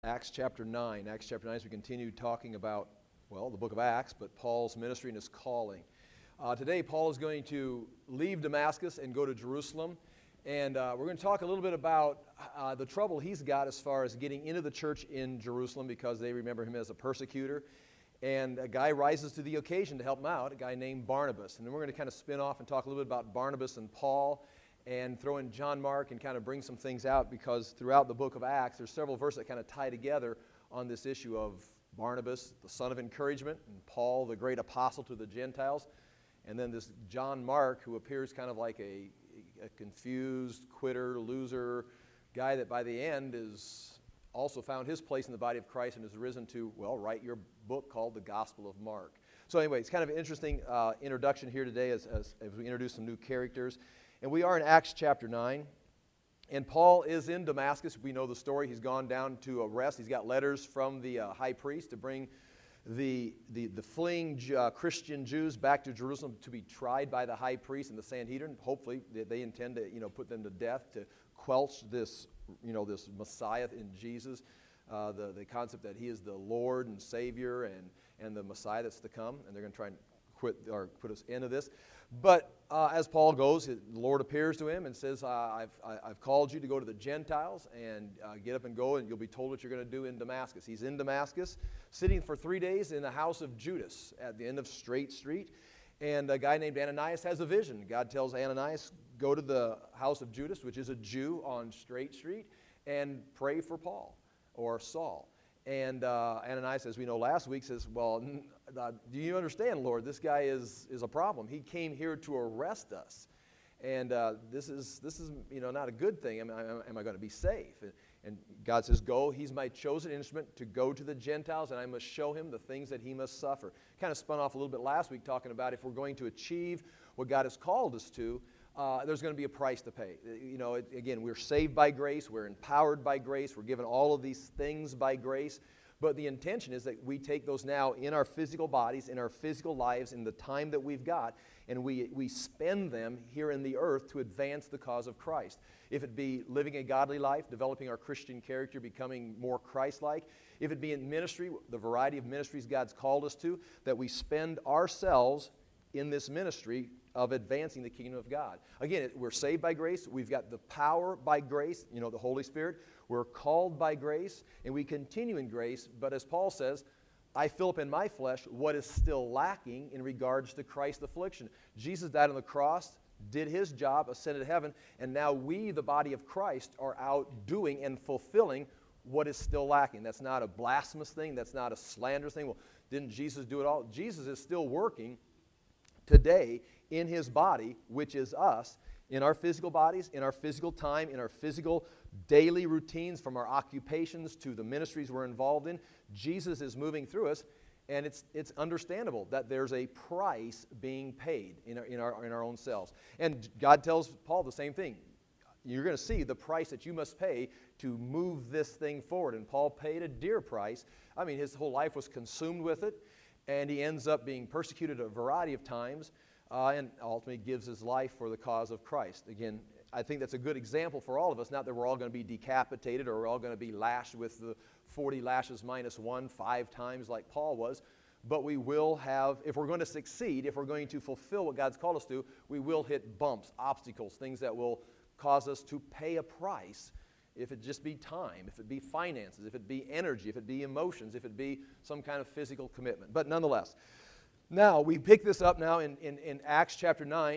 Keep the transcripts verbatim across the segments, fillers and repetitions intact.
Acts chapter nine. Acts chapter nine, as we continue talking about, well, the book of Acts, but Paul's ministry and his calling. Uh, today, Paul is going to leave Damascus and go to Jerusalem. And uh, we're going to talk a little bit about uh, the trouble he's got as far as getting into the church in Jerusalem, because they remember him as a persecutor. And a guy rises to the occasion to help him out, a guy named Barnabas. And then we're going to kind of spin off and talk a little bit about Barnabas and Paul, and throw in John Mark and kind of bring some things out, because throughout the book of Acts, there's several verses that kind of tie together on this issue of Barnabas, the son of encouragement, and Paul, the great apostle to the Gentiles, and then this John Mark, who appears kind of like a, a confused, quitter, loser guy that by the end is also found his place in the body of Christ and has risen to, well, write your book called The Gospel of Mark. So anyway, it's kind of an interesting uh, introduction here today as, as, as we introduce some new characters. And we are in Acts chapter nine, and Paul is in Damascus. We know the story. He's gone down to arrest. He's got letters from the uh, high priest to bring the, the, the fleeing uh, Christian Jews back to Jerusalem to be tried by the high priest and the Sanhedrin. Hopefully, they, they intend to, you know, put them to death to quelch this, you know, this Messiah in Jesus, uh, the, the concept that he is the Lord and Savior and, and the Messiah that's to come, and they're going to try and quit or put us into this. But uh, as Paul goes, the Lord appears to him and says, uh, I've, I've called you to go to the Gentiles, and uh, get up and go, and you'll be told what you're going to do in Damascus. He's in Damascus, sitting for three days in the house of Judas at the end of Straight Street. And a guy named Ananias has a vision. God tells Ananias, go to the house of Judas, which is a Jew on Straight Street, and pray for Paul or Saul. And uh, Ananias, as we know last week, says, well, uh, do you understand, Lord? This guy is, is a problem. He came here to arrest us. And uh, this is, this is you know, not a good thing. Am I, am I going to be safe? And, and God says, go. He's my chosen instrument to go to the Gentiles, and I must show him the things that he must suffer. Kind of spun off a little bit last week talking about if we're going to achieve what God has called us to, Uh, there's going to be a price to pay. You know, it, again, we're saved by grace. We're empowered by grace. We're given all of these things by grace. But the intention is that we take those now in our physical bodies, in our physical lives, in the time that we've got, and we, we spend them here in the earth to advance the cause of Christ. If it be living a godly life, developing our Christian character, becoming more Christ-like. If it be in ministry, the variety of ministries God's called us to, that we spend ourselves in this ministry of advancing the kingdom of God. Again, we're saved by grace. We've got the power by grace, you know, the Holy Spirit. We're called by grace, and we continue in grace. But as Paul says, I fill up in my flesh what is still lacking in regards to Christ's affliction. Jesus died on the cross, did his job, ascended to heaven, and now we, the body of Christ, are out doing and fulfilling what is still lacking. That's not a blasphemous thing. That's not a slanderous thing. Well, didn't Jesus do it all? Jesus is still working today in his body, which is us, in our physical bodies, in our physical time, in our physical daily routines, from our occupations to the ministries we're involved in. Jesus is moving through us, and it's it's understandable that there's a price being paid in our, in our, in our own selves. And God tells Paul the same thing. You're going to see the price that you must pay to move this thing forward. And Paul paid a dear price. I mean, his whole life was consumed with it, and he ends up being persecuted a variety of times. Uh, and ultimately gives his life for the cause of Christ. Again, I think that's a good example for all of us. Not that we're all going to be decapitated or we're all going to be lashed with the forty lashes minus one, five times like Paul was. But we will have, if we're going to succeed, if we're going to fulfill what God's called us to, we will hit bumps, obstacles, things that will cause us to pay a price. If it just be time, if it be finances, if it be energy, if it be emotions, if it be some kind of physical commitment. But nonetheless, now, we pick this up now in, in, in Acts chapter nine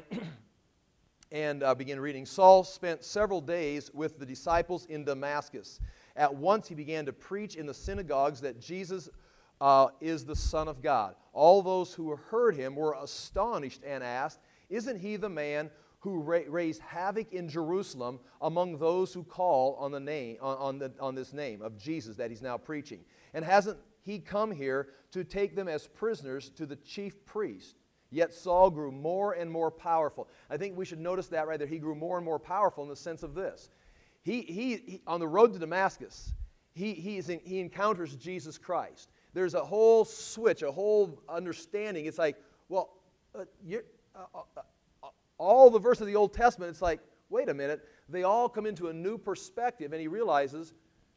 and uh, begin reading. Saul spent several days with the disciples in Damascus. At once he began to preach in the synagogues that Jesus uh, is the Son of God. All those who heard him were astonished and asked, isn't he the man who ra- raised havoc in Jerusalem among those who call on, the name, on, on, the, on this name of Jesus that he's now preaching? And hasn't he come here to take them as prisoners to the chief priest? Yet Saul grew more and more powerful. I think we should notice that right there. He grew more and more powerful in the sense of this. He, he, he on the road to Damascus, he, he, is in, he encounters Jesus Christ. There's a whole switch, a whole understanding. It's like, well, uh, you're, uh, uh, uh, all the verses of the Old Testament, it's like, wait a minute. They all come into a new perspective, and he realizes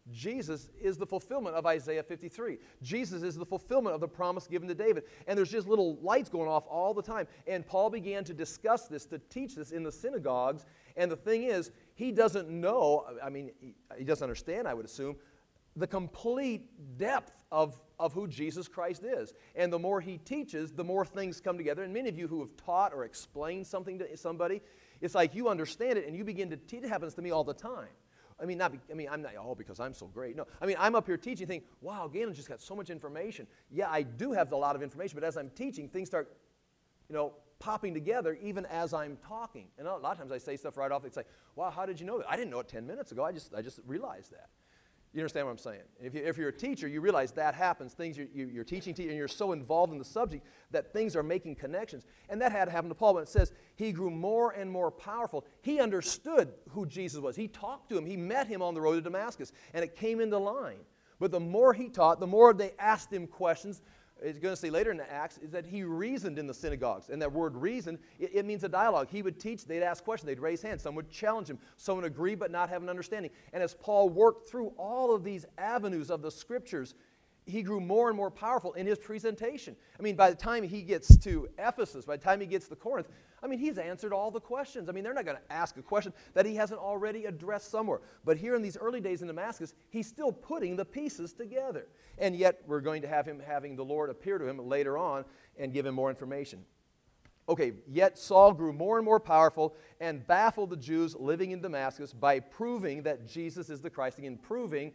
Jesus is the fulfillment of Isaiah fifty-three. Jesus is the fulfillment of the promise given to David. And there's just little lights going off all the time. And Paul began to discuss this, to teach this in the synagogues. And the thing is, he doesn't know, I mean, he, he doesn't understand, I would assume, the complete depth of, of who Jesus Christ is. And the more he teaches, the more things come together. And many of you who have taught or explained something to somebody, it's like you understand it and you begin to teach. It happens to me all the time. I mean, not. Be, I mean, I'm not. Oh, because I'm so great. No. I mean, I'm up here teaching, thinking, "Wow, Galen's just got so much information." Yeah, I do have a lot of information, but as I'm teaching, things start, you know, popping together even as I'm talking. And a lot of times I say stuff right off. It's like, "Wow, how did you know that? I didn't know it ten minutes ago. I just, I just realized that." You understand what I'm saying? If, you, if you're a teacher, you realize that happens. Things you're, you're teaching, and you're so involved in the subject that things are making connections. And that had happened to Paul when it says he grew more and more powerful. He understood who Jesus was. He talked to him. He met him on the road to Damascus, and it came into line. But the more he taught, the more they asked him questions. It's going to say later in the Acts is that he reasoned in the synagogues. And that word reason, it, it means a dialogue. He would teach, they'd ask questions, they'd raise hands. Some would challenge him. Some would agree but not have an understanding. And as Paul worked through all of these avenues of the Scriptures, he grew more and more powerful in his presentation. I mean, by the time he gets to Ephesus, by the time he gets to Corinth, I mean, he's answered all the questions. I mean, they're not going to ask a question that he hasn't already addressed somewhere. But here in these early days in Damascus, he's still putting the pieces together. And yet, we're going to have him having the Lord appear to him later on and give him more information. Okay, yet Saul grew more and more powerful and baffled the Jews living in Damascus by proving that Jesus is the Christ. Again, proving,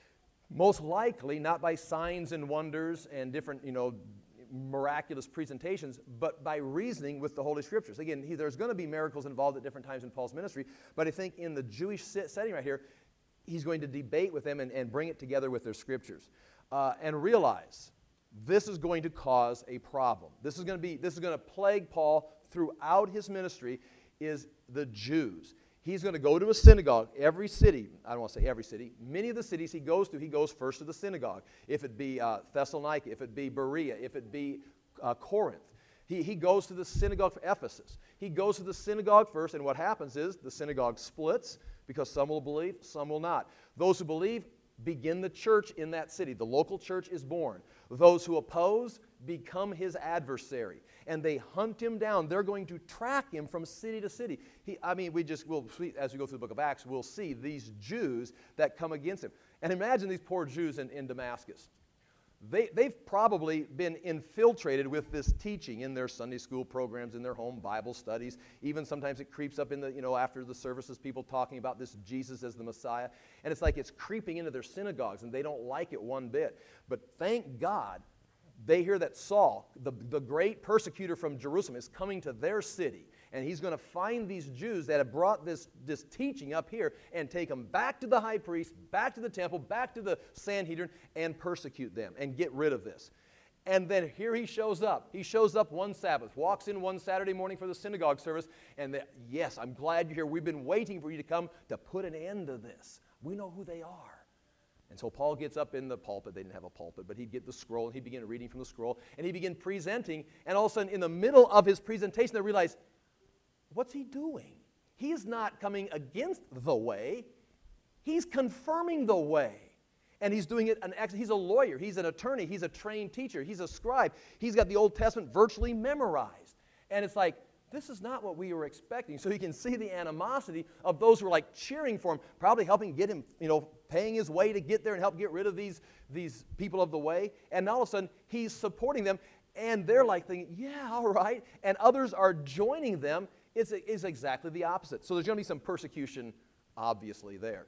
most likely, not by signs and wonders and different, you know, miraculous presentations, but by reasoning with the Holy Scriptures. Again, he, there's going to be miracles involved at different times in Paul's ministry, but I think in the Jewish setting right here, he's going to debate with them and, and bring it together with their Scriptures. Uh, and realize this is going to cause a problem. This is going to be, this is going to plague Paul throughout his ministry, is the Jews. He's going to go to a synagogue, every city, I don't want to say every city, many of the cities he goes to, he goes first to the synagogue. If it be uh, Thessalonica, if it be Berea, if it be uh, Corinth. He, he goes to the synagogue for Ephesus. He goes to the synagogue first, and what happens is the synagogue splits because some will believe, some will not. Those who believe begin the church in that city. The local church is born. Those who oppose become his adversary, and they hunt him down. They're going to track him from city to city. He, I mean, we just will, as we go through the book of Acts, we'll see these Jews that come against him. And imagine these poor Jews in, in Damascus. They, they've probably been infiltrated with this teaching in their Sunday school programs, in their home Bible studies. Even sometimes it creeps up in the, you know, after the services, people talking about this Jesus as the Messiah. And it's like it's creeping into their synagogues, and they don't like it one bit. But thank God they hear that Saul, the, the great persecutor from Jerusalem, is coming to their city. And he's going to find these Jews that have brought this, this teaching up here and take them back to the high priest, back to the temple, back to the Sanhedrin, and persecute them and get rid of this. And then here he shows up. He shows up one Sabbath, walks in one Saturday morning for the synagogue service, and the, yes, I'm glad you're here. We've been waiting for you to come to put an end to this. We know who they are. And so Paul gets up in the pulpit. They didn't have a pulpit, but he'd get the scroll, and he'd begin reading from the scroll, and he'd begin presenting, and all of a sudden, in the middle of his presentation, they realize, what's he doing? He is not coming against the way. He's confirming the way. And he's doing it, an ex- he's a lawyer, he's an attorney, he's a trained teacher, he's a scribe. He's got the Old Testament virtually memorized. And it's like, this is not what we were expecting. So you can see the animosity of those who are like cheering for him, probably helping get him, you know, paying his way to get there and help get rid of these, these people of the way. And all of a sudden, he's supporting them. And they're like thinking, yeah, all right. And others are joining them. It's, it's exactly the opposite. So there's going to be some persecution, obviously, there.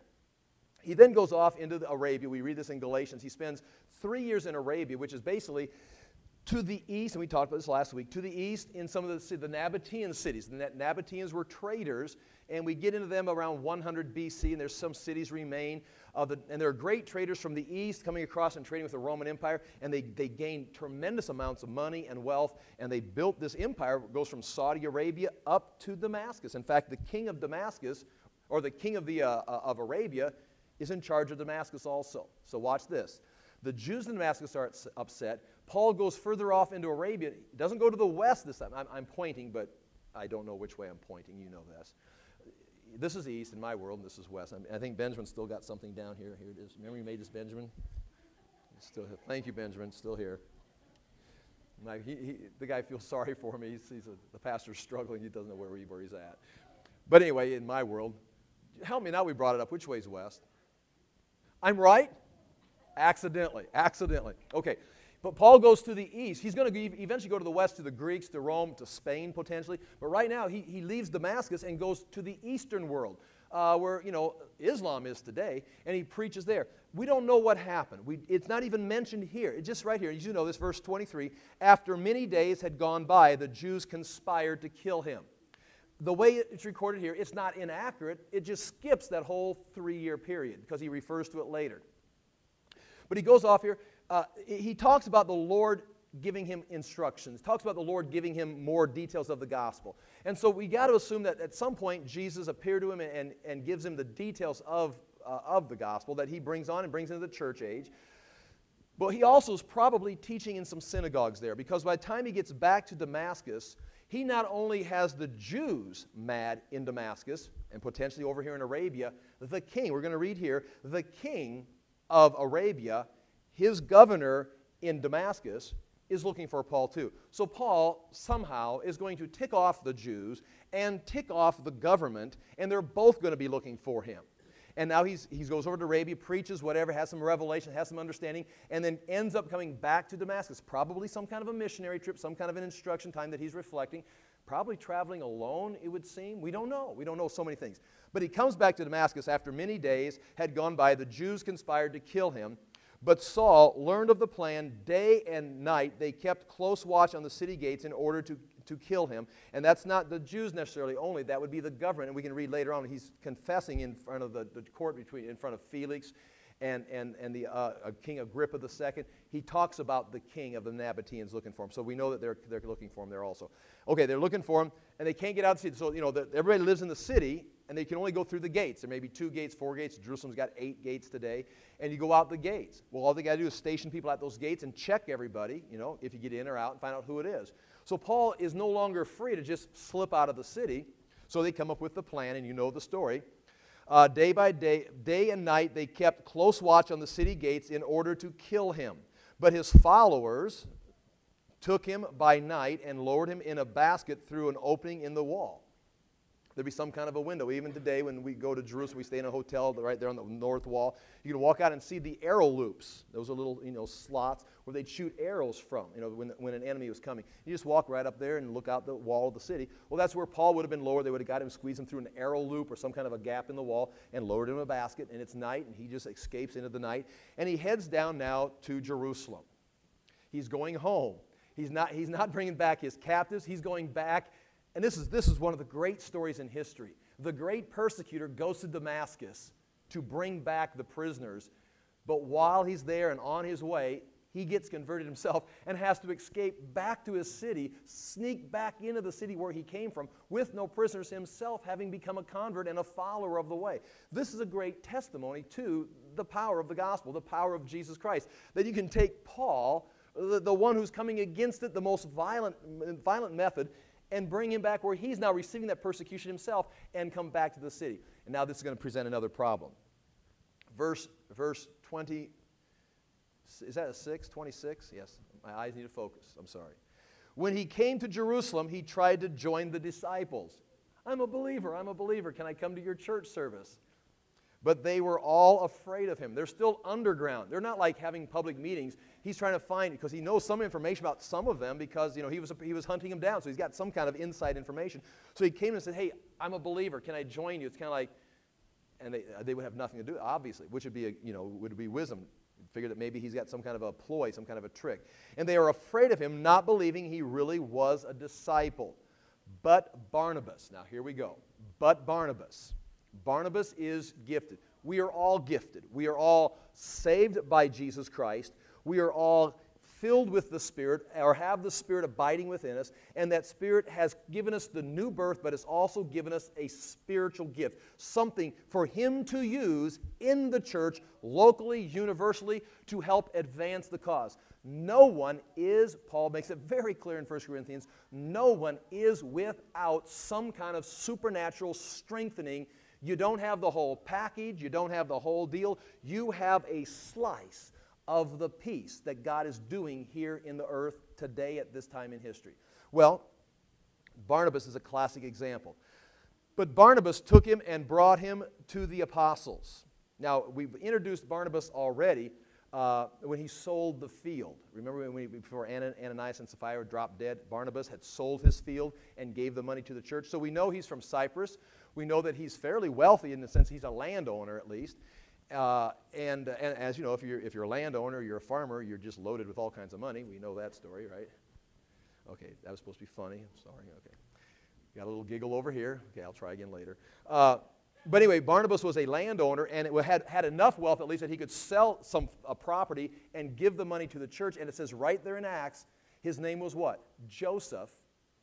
He then goes off into Arabia. We read this in Galatians. He spends three years in Arabia, which is basically to the east, and we talked about this last week, to the east in some of the, the Nabatean cities. The Nabateans were traders, and we get into them around one hundred B C, and there's some cities remain. Uh, the, and they're great traders from the east coming across and trading with the Roman Empire, and they, they gained tremendous amounts of money and wealth, and they built this empire. It goes from Saudi Arabia up to Damascus. In fact, the king of Damascus, or the king of, the, uh, of Arabia, is in charge of Damascus also. So watch this. The Jews in Damascus are upset. Paul goes further off into Arabia. He doesn't go to the west this time. I'm, I'm pointing, but I don't know which way I'm pointing. You know this. this is east in my world, and this is west. I, mean, I think Benjamin's still got something down here. Here it is. Remember you made this, Benjamin? He's still here. Thank you, Benjamin. Still here. Like he, he, the guy feels sorry for me. He sees a, the pastor's struggling. He doesn't know where, he, where he's at. But anyway, in my world, help me now. We brought it up. Which way's west? I'm right? Accidentally. Accidentally. Okay. But Paul goes to the east. He's going to eventually go to the west, to the Greeks, to Rome, to Spain potentially. But right now, he, he leaves Damascus and goes to the eastern world, uh, where, you know, Islam is today, and he preaches there. We don't know what happened. We, it's not even mentioned here. It's just right here. You know this, verse twenty-three. After many days had gone by, the Jews conspired to kill him. The way it's recorded here, it's not inaccurate. It just skips that whole three-year period because he refers to it later. But he goes off here. Uh, he talks about the Lord giving him instructions. He talks about the Lord giving him more details of the gospel. And so we got to assume that at some point Jesus appeared to him and, and gives him the details of, uh, of the gospel that he brings on and brings into the church age. But he also is probably teaching in some synagogues there, because by the time he gets back to Damascus, he not only has the Jews mad in Damascus and potentially over here in Arabia, the king, we're going to read here, the king of Arabia, his governor in Damascus, is looking for Paul too. So Paul somehow is going to tick off the Jews and tick off the government, and they're both going to be looking for him. And now he's, he goes over to Arabia, preaches whatever, has some revelation, has some understanding, and then ends up coming back to Damascus. Probably some kind of a missionary trip, some kind of an instruction time that he's reflecting. Probably traveling alone, it would seem. We don't know. We don't know so many things. But he comes back to Damascus after many days had gone by. The Jews conspired to kill him. But Saul learned of the plan. Day and night they kept close watch on the city gates in order to, to kill him. And that's not the Jews necessarily only. That would be the government. And we can read later on, he's confessing in front of the, the court, between, in front of Felix and, and, and the uh, uh, King Agrippa the Second. He talks about the king of the Nabateans looking for him. So we know that they're, they're looking for him there also. Okay, they're looking for him, and they can't get out of the city. So, you know, the, everybody lives in the city, and they can only go through the gates. There may be two gates, four gates. Jerusalem's got eight gates today. And you go out the gates. Well, all they got to do is station people at those gates and check everybody, you know, if you get in or out, and find out who it is. So Paul is no longer free to just slip out of the city. So they come up with the plan, and you know the story. Uh, day by day, day and night, they kept close watch on the city gates in order to kill him. But his followers took him by night and lowered him in a basket through an opening in the wall. There'd be some kind of a window. Even today when we go to Jerusalem, we stay in a hotel right there on the north wall. You can walk out and see the arrow loops. Those are little, you know, slots where they'd shoot arrows from, you know, when, when an enemy was coming. You just walk right up there and look out the wall of the city. Well, that's where Paul would have been lowered. They would have got him, squeezed him through an arrow loop or some kind of a gap in the wall and lowered him in a basket. And it's night, and he just escapes into the night. And he heads down now to Jerusalem. He's going home. He's not, he's not bringing back his captives. He's going back. And this is, this is one of the great stories in history. The great persecutor goes to Damascus to bring back the prisoners. But while he's there and on his way, he gets converted himself and has to escape back to his city, sneak back into the city where he came from with no prisoners, himself having become a convert and a follower of the way. This is a great testimony to the power of the gospel, the power of Jesus Christ. That you can take Paul, the, the one who's coming against it, the most violent, violent method, and bring him back where he's now receiving that persecution himself and come back to the city. And now this is going to present another problem. Verse, verse twenty, is that a six? twenty-six? Yes, my eyes need to focus. I'm sorry. When he came to Jerusalem, he tried to join the disciples. I'm a believer, I'm a believer. Can I come to your church service? But they were all afraid of him. They're still underground. They're not like having public meetings. He's trying to find, because he knows some information about some of them because, you know, he was, he was hunting them down. So he's got some kind of inside information. So he came and said, hey, I'm a believer. Can I join you? It's kind of like, and they, they would have nothing to do, obviously, which would be, a, you know, would be wisdom. Figure that maybe he's got some kind of a ploy, some kind of a trick. And they are afraid of him, not believing he really was a disciple. But Barnabas, now here we go. But Barnabas. Barnabas is gifted. We are all gifted. We are all saved by Jesus Christ. We are all filled with the Spirit, or have the Spirit abiding within us, and that Spirit has given us the new birth, but has also given us a spiritual gift, something for Him to use in the church, locally, universally, to help advance the cause. No one is, Paul makes it very clear in First Corinthians, no one is without some kind of supernatural strengthening. You don't have the whole package, you don't have the whole deal, you have a slice of the piece that God is doing here in the earth today at this time in history. Well, Barnabas is a classic example. But Barnabas took him and brought him to the apostles. Now, we've introduced Barnabas already uh, when he sold the field. Remember when we, before Ananias and Sapphira dropped dead, Barnabas had sold his field and gave the money to the church. So we know he's from Cyprus. We know that he's fairly wealthy in the sense he's a landowner at least. Uh, and, uh, and as you know, if you're, if you're a landowner, you're a farmer, you're just loaded with all kinds of money. We know that story, right? Okay, that was supposed to be funny. I'm sorry. Okay. Got a little giggle over here. Okay, I'll try again later. Uh, but anyway, Barnabas was a landowner, and it had, had enough wealth at least that he could sell some a property and give the money to the church. And it says right there in Acts, his name was what? Joseph,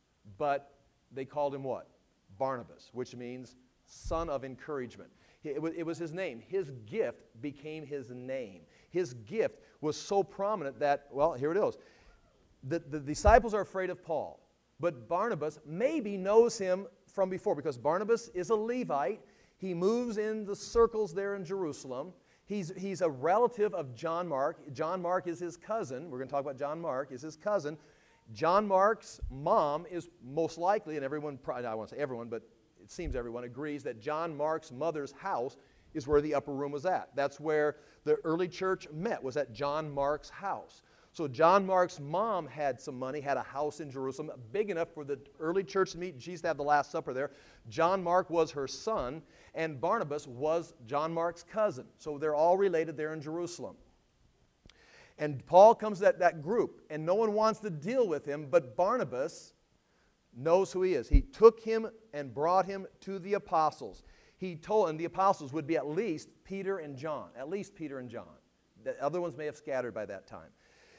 but they called him what? Barnabas, which means son of encouragement. It was, it was his name. His gift became his name. His gift was so prominent that, well, here it is. The, the disciples are afraid of Paul, but Barnabas maybe knows him from before because Barnabas is a Levite. He moves in the circles there in Jerusalem. He's, he's a relative of John Mark. John Mark is his cousin. We're going to talk about John Mark, is his cousin. John Mark's mom is most likely, and everyone, I don't want to say everyone, but it seems everyone agrees that John Mark's mother's house is where the upper room was at. That's where the early church met, was at John Mark's house. So John Mark's mom had some money, had a house in Jerusalem, big enough for the early church to meet, and she used to have the Last Supper there. John Mark was her son, and Barnabas was John Mark's cousin. So they're all related there in Jerusalem. And Paul comes to that, that group, and no one wants to deal with him, but Barnabas knows who he is. He took him and brought him to the apostles. He told, and the apostles would be at least Peter and John, at least Peter and John. The other ones may have scattered by that time.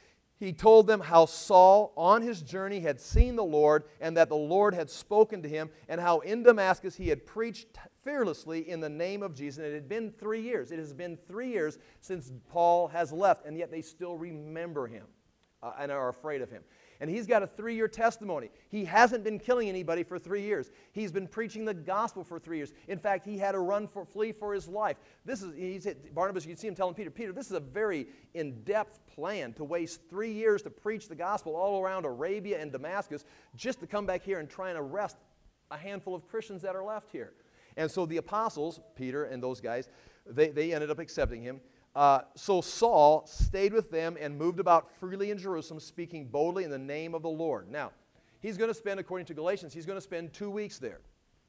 He told them how Saul, on his journey, had seen the Lord, and that the Lord had spoken to him, and how in Damascus he had preached fearlessly in the name of Jesus. And it had been three years. It has been three years since Paul has left, and yet they still remember him uh, and are afraid of him. And he's got a three-year testimony. He hasn't been killing anybody for three years. He's been preaching the gospel for three years. In fact, he had to run for flee for his life. This is, he said, Barnabas, you can see him telling Peter, Peter, this is a very in-depth plan to waste three years to preach the gospel all around Arabia and Damascus just to come back here and try and arrest a handful of Christians that are left here. And so the apostles, Peter and those guys, they, they ended up accepting him. Uh, so Saul stayed with them and moved about freely in Jerusalem, speaking boldly in the name of the Lord. Now, he's going to spend, according to Galatians, he's going to spend two weeks there,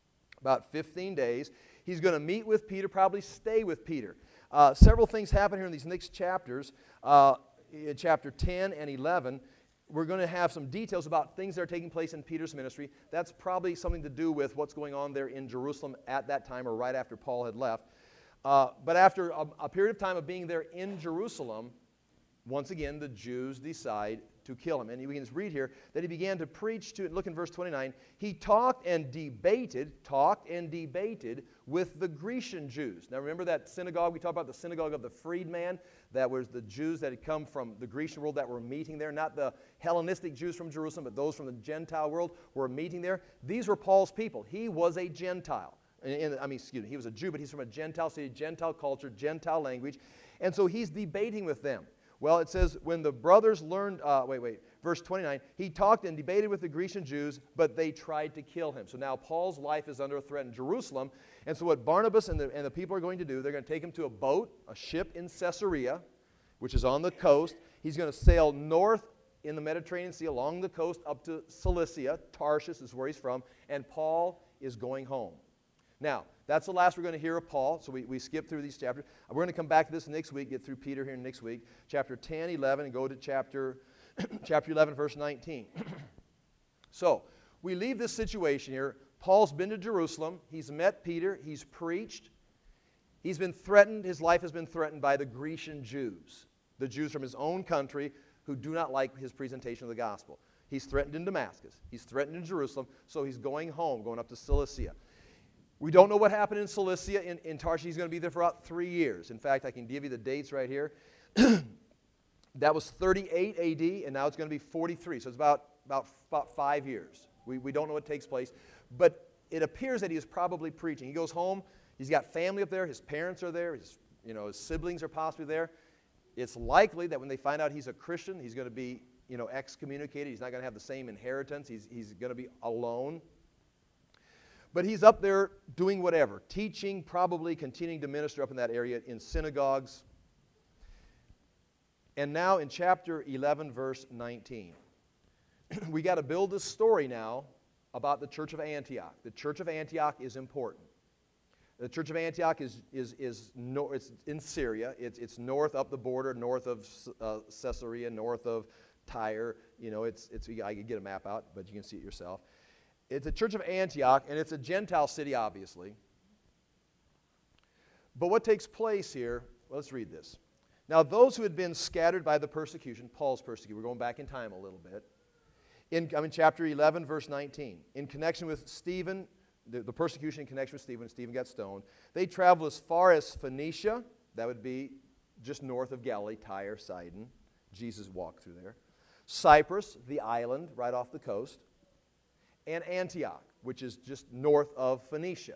about fifteen days. He's going to meet with Peter, probably stay with Peter. Uh, several things happen here in these next chapters. Uh, in chapter ten and eleven, we're going to have some details about things that are taking place in Peter's ministry. That's probably something to do with what's going on there in Jerusalem at that time or right after Paul had left. Uh, but after a, a period of time of being there in Jerusalem, once again, the Jews decide to kill him. And we can just read here that he began to preach to, look in verse twenty-nine, he talked and debated, talked and debated with the Grecian Jews. Now remember that synagogue, we talked about the synagogue of the freedman, that was the Jews that had come from the Grecian world that were meeting there, not the Hellenistic Jews from Jerusalem, but those from the Gentile world were meeting there. These were Paul's people. He was a Gentile. In, I mean, excuse me, he was a Jew, but he's from a Gentile city, Gentile culture, Gentile language. And so he's debating with them. Well, it says, when the brothers learned, uh, wait, wait, verse twenty-nine, he talked and debated with the Grecian Jews, but they tried to kill him. So now Paul's life is under threat in Jerusalem. And so what Barnabas and the, and the people are going to do, they're going to take him to a boat, a ship in Caesarea, which is on the coast. He's going to sail north in the Mediterranean Sea along the coast up to Cilicia. Tarshish is where he's from. And Paul is going home. Now, that's the last we're going to hear of Paul, so we, we skip through these chapters. We're going to come back to this next week, get through Peter here next week, chapter ten, eleven, and go to chapter, chapter eleven, verse nineteen. So, we leave this situation here. Paul's been to Jerusalem. He's met Peter. He's preached. He's been threatened. His life has been threatened by the Grecian Jews, the Jews from his own country who do not like his presentation of the gospel. He's threatened in Damascus. He's threatened in Jerusalem, so he's going home, going up to Cilicia. We don't know what happened in Cilicia. In, in Tarshish, he's going to be there for about three years. In fact, I can give you the dates right here. That was thirty-eight A D, and now it's going to be forty-three. So it's about, about, about five years. We, we don't know what takes place. But it appears that he is probably preaching. He goes home. He's got family up there. His parents are there. His, you know, his siblings are possibly there. It's likely that when they find out he's a Christian, he's going to be, you know, excommunicated. He's not going to have the same inheritance. He's, he's going to be alone. But he's up there doing whatever, teaching, probably continuing to minister up in that area in synagogues. And now in chapter eleven, verse nineteen, we got to build this story now about the church of Antioch. The church of Antioch is important. The church of Antioch is, is, is no, it's in Syria. It's, it's north up the border, north of uh, Caesarea, north of Tyre. You know, it's, it's, I could get a map out, but you can see it yourself. It's a church of Antioch, and it's a Gentile city, obviously. But what takes place here, well, let's read this. Now, those who had been scattered by the persecution, Paul's persecution, we're going back in time a little bit. In, I mean, chapter eleven, verse nineteen. In connection with Stephen, the, the persecution in connection with Stephen, Stephen got stoned, they traveled as far as Phoenicia, that would be just north of Galilee, Tyre, Sidon. Jesus walked through there. Cyprus, the island right off the coast. And Antioch, which is just north of Phoenicia.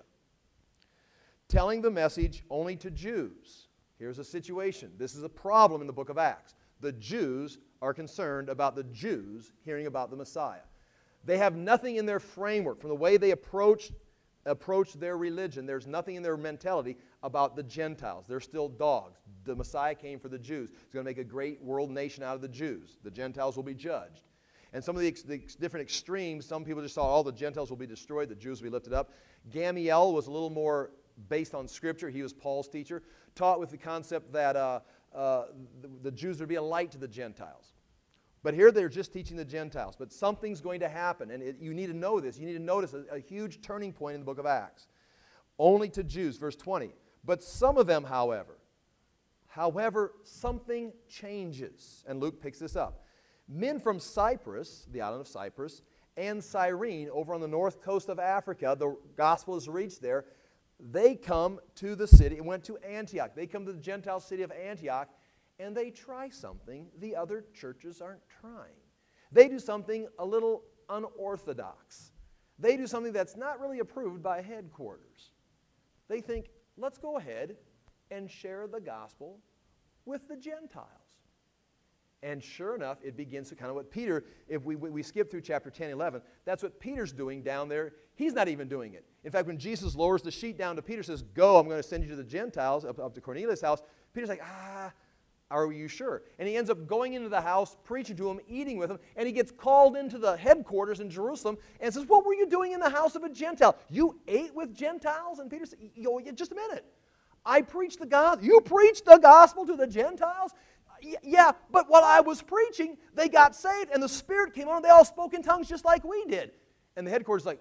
Telling the message only to Jews. Here's a situation. This is a problem in the book of Acts. The Jews are concerned about the Jews hearing about the Messiah. They have nothing in their framework, from the way they approach, approach their religion. There's nothing in their mentality about the Gentiles. They're still dogs. The Messiah came for the Jews. He's going to make a great world nation out of the Jews. The Gentiles will be judged. And some of the, ex the different extremes, some people just thought all the Gentiles will be destroyed, the Jews will be lifted up. Gamaliel was a little more based on Scripture. He was Paul's teacher, taught with the concept that uh, uh, the, the Jews would be a light to the Gentiles. But here they're just teaching the Gentiles. But something's going to happen, and it, you need to know this. You need to notice a, a huge turning point in the book of Acts. Only to Jews, verse twenty. But some of them, however, however, something changes. And Luke picks this up. Men from Cyprus, the island of Cyprus, and Cyrene, over on the north coast of Africa, the gospel is reached there. They come to the city, and went to Antioch. They come to the Gentile city of Antioch, and they try something the other churches aren't trying. They do something a little unorthodox. They do something that's not really approved by headquarters. They think, let's go ahead and share the gospel with the Gentiles. And sure enough, it begins to kind of what Peter, if we, we skip through chapter ten, eleven, that's what Peter's doing down there. He's not even doing it. In fact, when Jesus lowers the sheet down to Peter, says, go, I'm going to send you to the Gentiles, up, up to Cornelius' house. Peter's like, ah, are you sure? And he ends up going into the house, preaching to him, eating with him, and he gets called into the headquarters in Jerusalem and says, what were you doing in the house of a Gentile? You ate with Gentiles? And Peter said, yo, just a minute. I preached the gospel. You preached the gospel to the Gentiles? Yeah, but while I was preaching, they got saved, and the Spirit came on, and they all spoke in tongues just like we did. And the headquarters was like,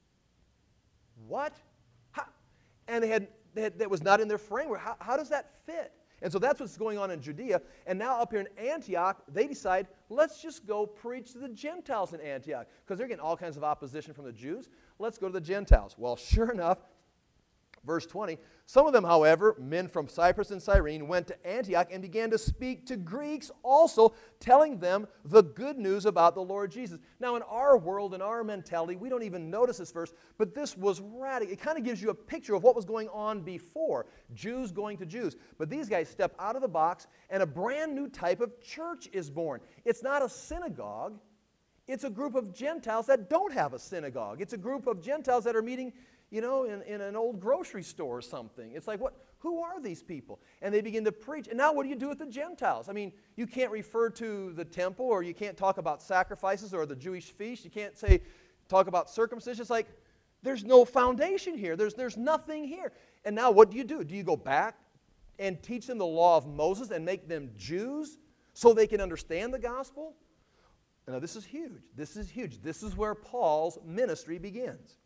what? How? And they had, they had, that was not in their framework. How, how does that fit? And so that's what's going on in Judea. And now up here in Antioch, they decide, let's just go preach to the Gentiles in Antioch, because they're getting all kinds of opposition from the Jews. Let's go to the Gentiles. Well, sure enough, verse twenty, some of them, however, men from Cyprus and Cyrene, went to Antioch and began to speak to Greeks also, telling them the good news about the Lord Jesus. Now, in our world, in our mentality, we don't even notice this verse, but this was radical. It kind of gives you a picture of what was going on before, Jews going to Jews. But these guys step out of the box, and a brand new type of church is born. It's not a synagogue. It's a group of Gentiles that don't have a synagogue. It's a group of Gentiles that are meeting, you know, in, in an old grocery store or something. It's like, what? Who are these people? And they begin to preach. And now what do you do with the Gentiles? I mean, you can't refer to the temple, or you can't talk about sacrifices or the Jewish feast. You can't say, talk about circumcision. It's like, there's no foundation here. There's, there's nothing here. And now what do you do? Do you go back and teach them the law of Moses and make them Jews so they can understand the gospel? Now, this is huge. This is huge. This is where Paul's ministry begins.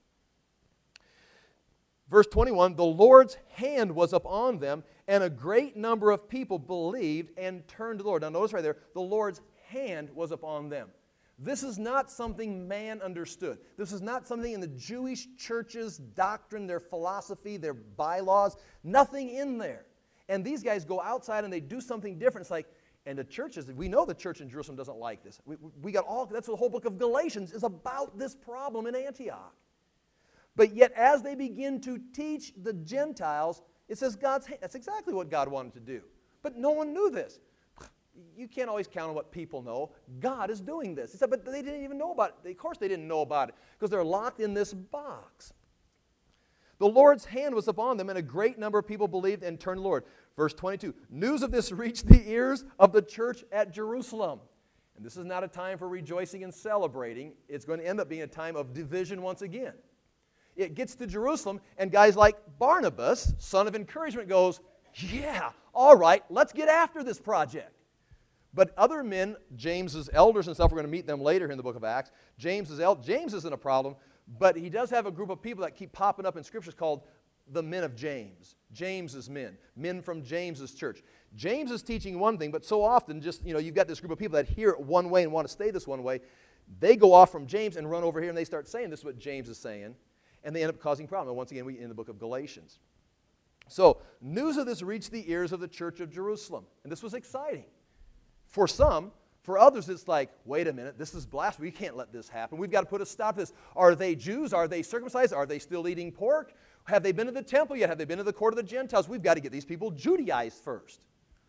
Verse twenty-one, the Lord's hand was upon them, and a great number of people believed and turned to the Lord. Now notice right there, the Lord's hand was upon them. This is not something man understood. This is not something in the Jewish church's doctrine, their philosophy, their bylaws, nothing in there. And these guys go outside and they do something different. It's like, and the churches, we know the church in Jerusalem doesn't like this. We, we got all, that's what the whole book of Galatians is about, this problem in Antioch. But yet as they begin to teach the Gentiles, it says God's hand. That's exactly what God wanted to do. But no one knew this. You can't always count on what people know. God is doing this. He said, but they didn't even know about it. Of course they didn't know about it because they're locked in this box. The Lord's hand was upon them, and a great number of people believed and turned to the Lord. Verse twenty-two, news of this reached the ears of the church at Jerusalem. And this is not a time for rejoicing and celebrating. It's going to end up being a time of division once again. It gets to Jerusalem, and guys like Barnabas, son of encouragement, goes, yeah, all right, let's get after this project. But other men, James's elders and stuff, we're going to meet them later in the book of Acts. James's el- James isn't a problem, but he does have a group of people that keep popping up in scriptures called the men of James. James's men, men from James's church. James is teaching one thing, but so often just, you know, you've got this group of people that hear it one way and want to stay this one way. They go off from James and run over here and they start saying this is what James is saying, and they end up causing problems. And once again, we in the book of Galatians. So news of this reached the ears of the church of Jerusalem, and this was exciting. For some, for others, it's like, wait a minute, this is blasphemy. We can't let this happen. We've got to put a stop to this. Are they Jews? Are they circumcised? Are they still eating pork? Have they been to the temple yet? Have they been to the court of the Gentiles? We've got to get these people Judaized first.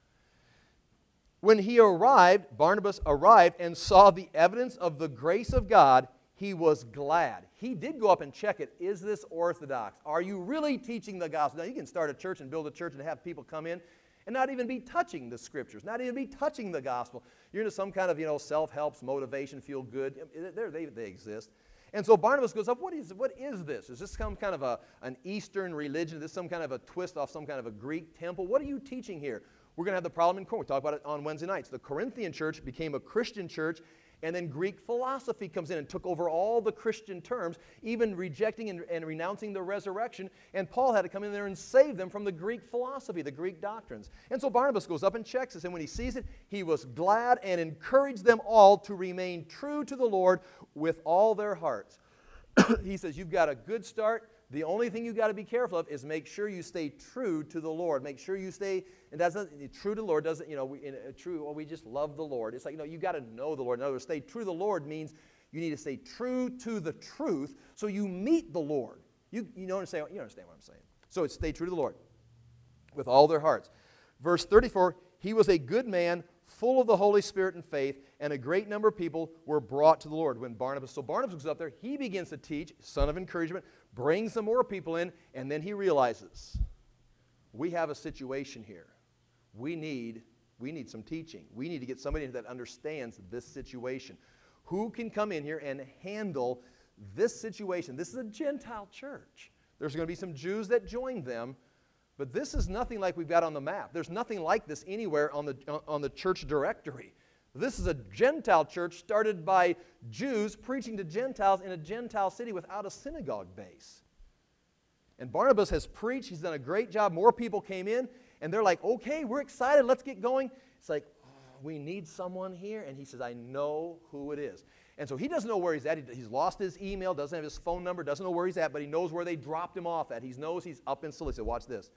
When he arrived, Barnabas arrived and saw the evidence of the grace of God, he was glad. He did go up and check it. Is this orthodox? Are you really teaching the gospel? Now, you can start a church and build a church and have people come in and not even be touching the scriptures, not even be touching the gospel. You're into some kind of, you know, self-helps, motivation, feel good. They're, they, they exist. And so Barnabas goes up, what is, what is this? Is this some kind of a, an Eastern religion? Is this some kind of a twist off some kind of a Greek temple? What are you teaching here? We're going to have the problem in Corinth. We talk about it on Wednesday nights. The Corinthian church became a Christian church, and then Greek philosophy comes in and took over all the Christian terms, even rejecting and, and renouncing the resurrection. And Paul had to come in there and save them from the Greek philosophy, the Greek doctrines. And so Barnabas goes up and checks this. And when he sees it, he was glad and encouraged them all to remain true to the Lord with all their hearts. He says, you've got a good start. The only thing you've got to be careful of is make sure you stay true to the Lord. Make sure you stay, and that's not, true to the Lord doesn't, you know, we, in a true, well, we just love the Lord. It's like, you know, you've got to know the Lord. In other words, stay true to the Lord means you need to stay true to the truth so you meet the Lord. You, you, know, understand, you understand what I'm saying. So it's stay true to the Lord with all their hearts. Verse thirty-four, he was a good man, full of the Holy Spirit and faith, and a great number of people were brought to the Lord. When Barnabas, so Barnabas goes up there, he begins to teach, son of encouragement, brings some more people in, and then he realizes, we have a situation here. We need, we need some teaching. We need to get somebody that understands this situation. Who can come in here and handle this situation? This is a Gentile church. There's going to be some Jews that join them, but this is nothing like we've got on the map. There's nothing like this anywhere on the, on the church directory. This is a Gentile church started by Jews preaching to Gentiles in a Gentile city without a synagogue base. And Barnabas has preached. He's done a great job. More people came in, and they're like, okay, we're excited. Let's get going. It's like, oh, we need someone here. And he says, I know who it is. And so he doesn't know where he's at. He's lost his email, doesn't have his phone number, doesn't know where he's at, but he knows where they dropped him off at. He knows he's up in Cilicia. Watch this.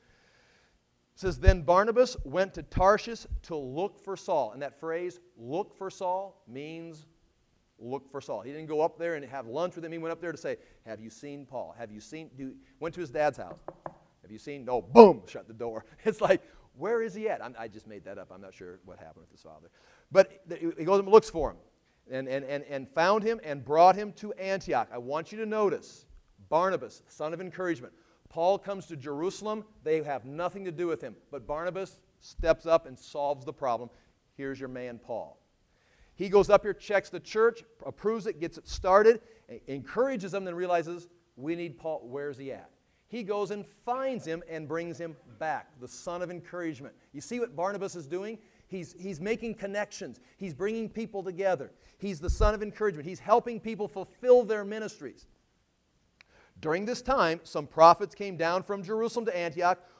It says, then Barnabas went to Tarshish to look for Saul. And that phrase, look for Saul, means look for Saul. He didn't go up there and have lunch with him. He went up there to say, have you seen Paul? Have you seen, do, went to his dad's house. Have you seen, no, boom, shut the door. It's like, where is he at? I'm, I just made that up. I'm not sure what happened with his father. But he goes and looks for him and, and, and, and found him and brought him to Antioch. I want you to notice, Barnabas, son of encouragement. Paul comes to Jerusalem. They have nothing to do with him. But Barnabas steps up and solves the problem. Here's your man, Paul. He goes up here, checks the church, approves it, gets it started, encourages them, then realizes, we need Paul. Where's he at? He goes and finds him and brings him back, the son of encouragement. You see what Barnabas is doing? He's, he's making connections. He's bringing people together. He's the son of encouragement. He's helping people fulfill their ministries. During this time, some prophets came down from Jerusalem to Antioch,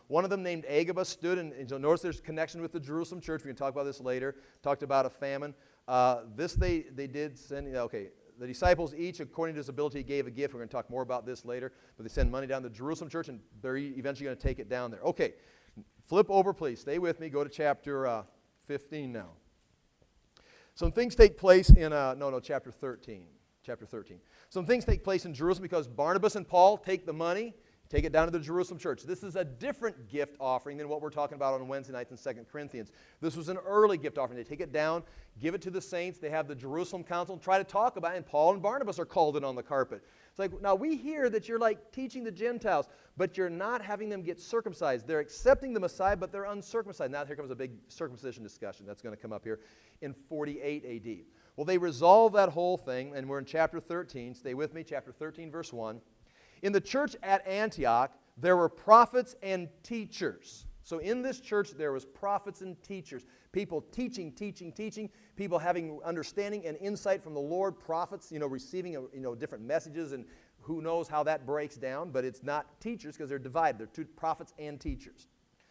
One of them, named Agabus, stood, and, and so notice there's connection with the Jerusalem church. We can talk about this later. Talked about a famine. Uh, this they, they did send, okay, the disciples each, according to his ability, gave a gift. We're going to talk more about this later. But they send money down to the Jerusalem church, and they're eventually going to take it down there. Okay, flip over, please. Stay with me. Go to chapter uh, fifteen now. Some things take place in, uh, no, no, chapter thirteen. Chapter thirteen. Some things take place in Jerusalem because Barnabas and Paul take the money, take it down to the Jerusalem church. This is a different gift offering than what we're talking about on Wednesday nights in Second Corinthians. This was an early gift offering. They take it down, give it to the saints. They have the Jerusalem council and try to talk about it, and Paul and Barnabas are called in on the carpet. It's like, now we hear that you're like teaching the Gentiles, but you're not having them get circumcised. They're accepting the Messiah, but they're uncircumcised. Now here comes a big circumcision discussion. That's going to come up here in forty-eight A D. Well, they resolve that whole thing, and we're in chapter thirteen. Stay with me, chapter thirteen, verse one. In the church at Antioch, there were prophets and teachers. So in this church, there was prophets and teachers. People teaching, teaching, teaching. People having understanding and insight from the Lord. Prophets, you know, receiving, you know, different messages, and who knows how that breaks down. But it's not teachers because they're divided. They're two prophets and teachers.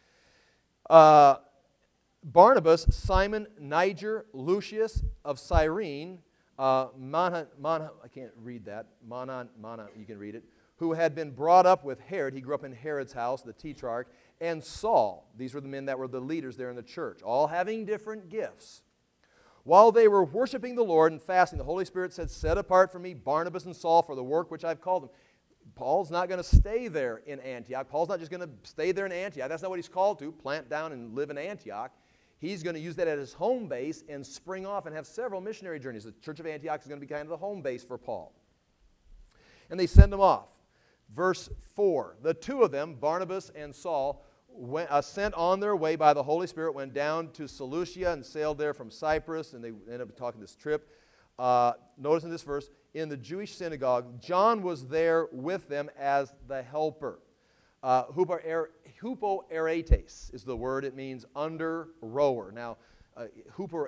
Uh, Barnabas, Simon, Niger, Lucius of Cyrene, uh, Mana, Mana, I can't read that. Mana, Mana, you can read it. Who had been brought up with Herod. He grew up in Herod's house, the tetrarch, and Saul. These were the men that were the leaders there in the church, all having different gifts. While they were worshiping the Lord and fasting, the Holy Spirit said, set apart for me Barnabas and Saul for the work which I've called them. Paul's not going to stay there in Antioch. Paul's not just going to stay there in Antioch. That's not what he's called to, plant down and live in Antioch. He's going to use that as his home base and spring off and have several missionary journeys. The church of Antioch is going to be kind of the home base for Paul. And they send him off. Verse four, the two of them, Barnabas and Saul, went, uh, sent on their way by the Holy Spirit, went down to Seleucia and sailed there from Cyprus, and they ended up talking this trip. Uh, notice in this verse, in the Jewish synagogue, John was there with them as the helper. Uh, Hupoeretes is the word. It means under rower. Now, uh, hupo,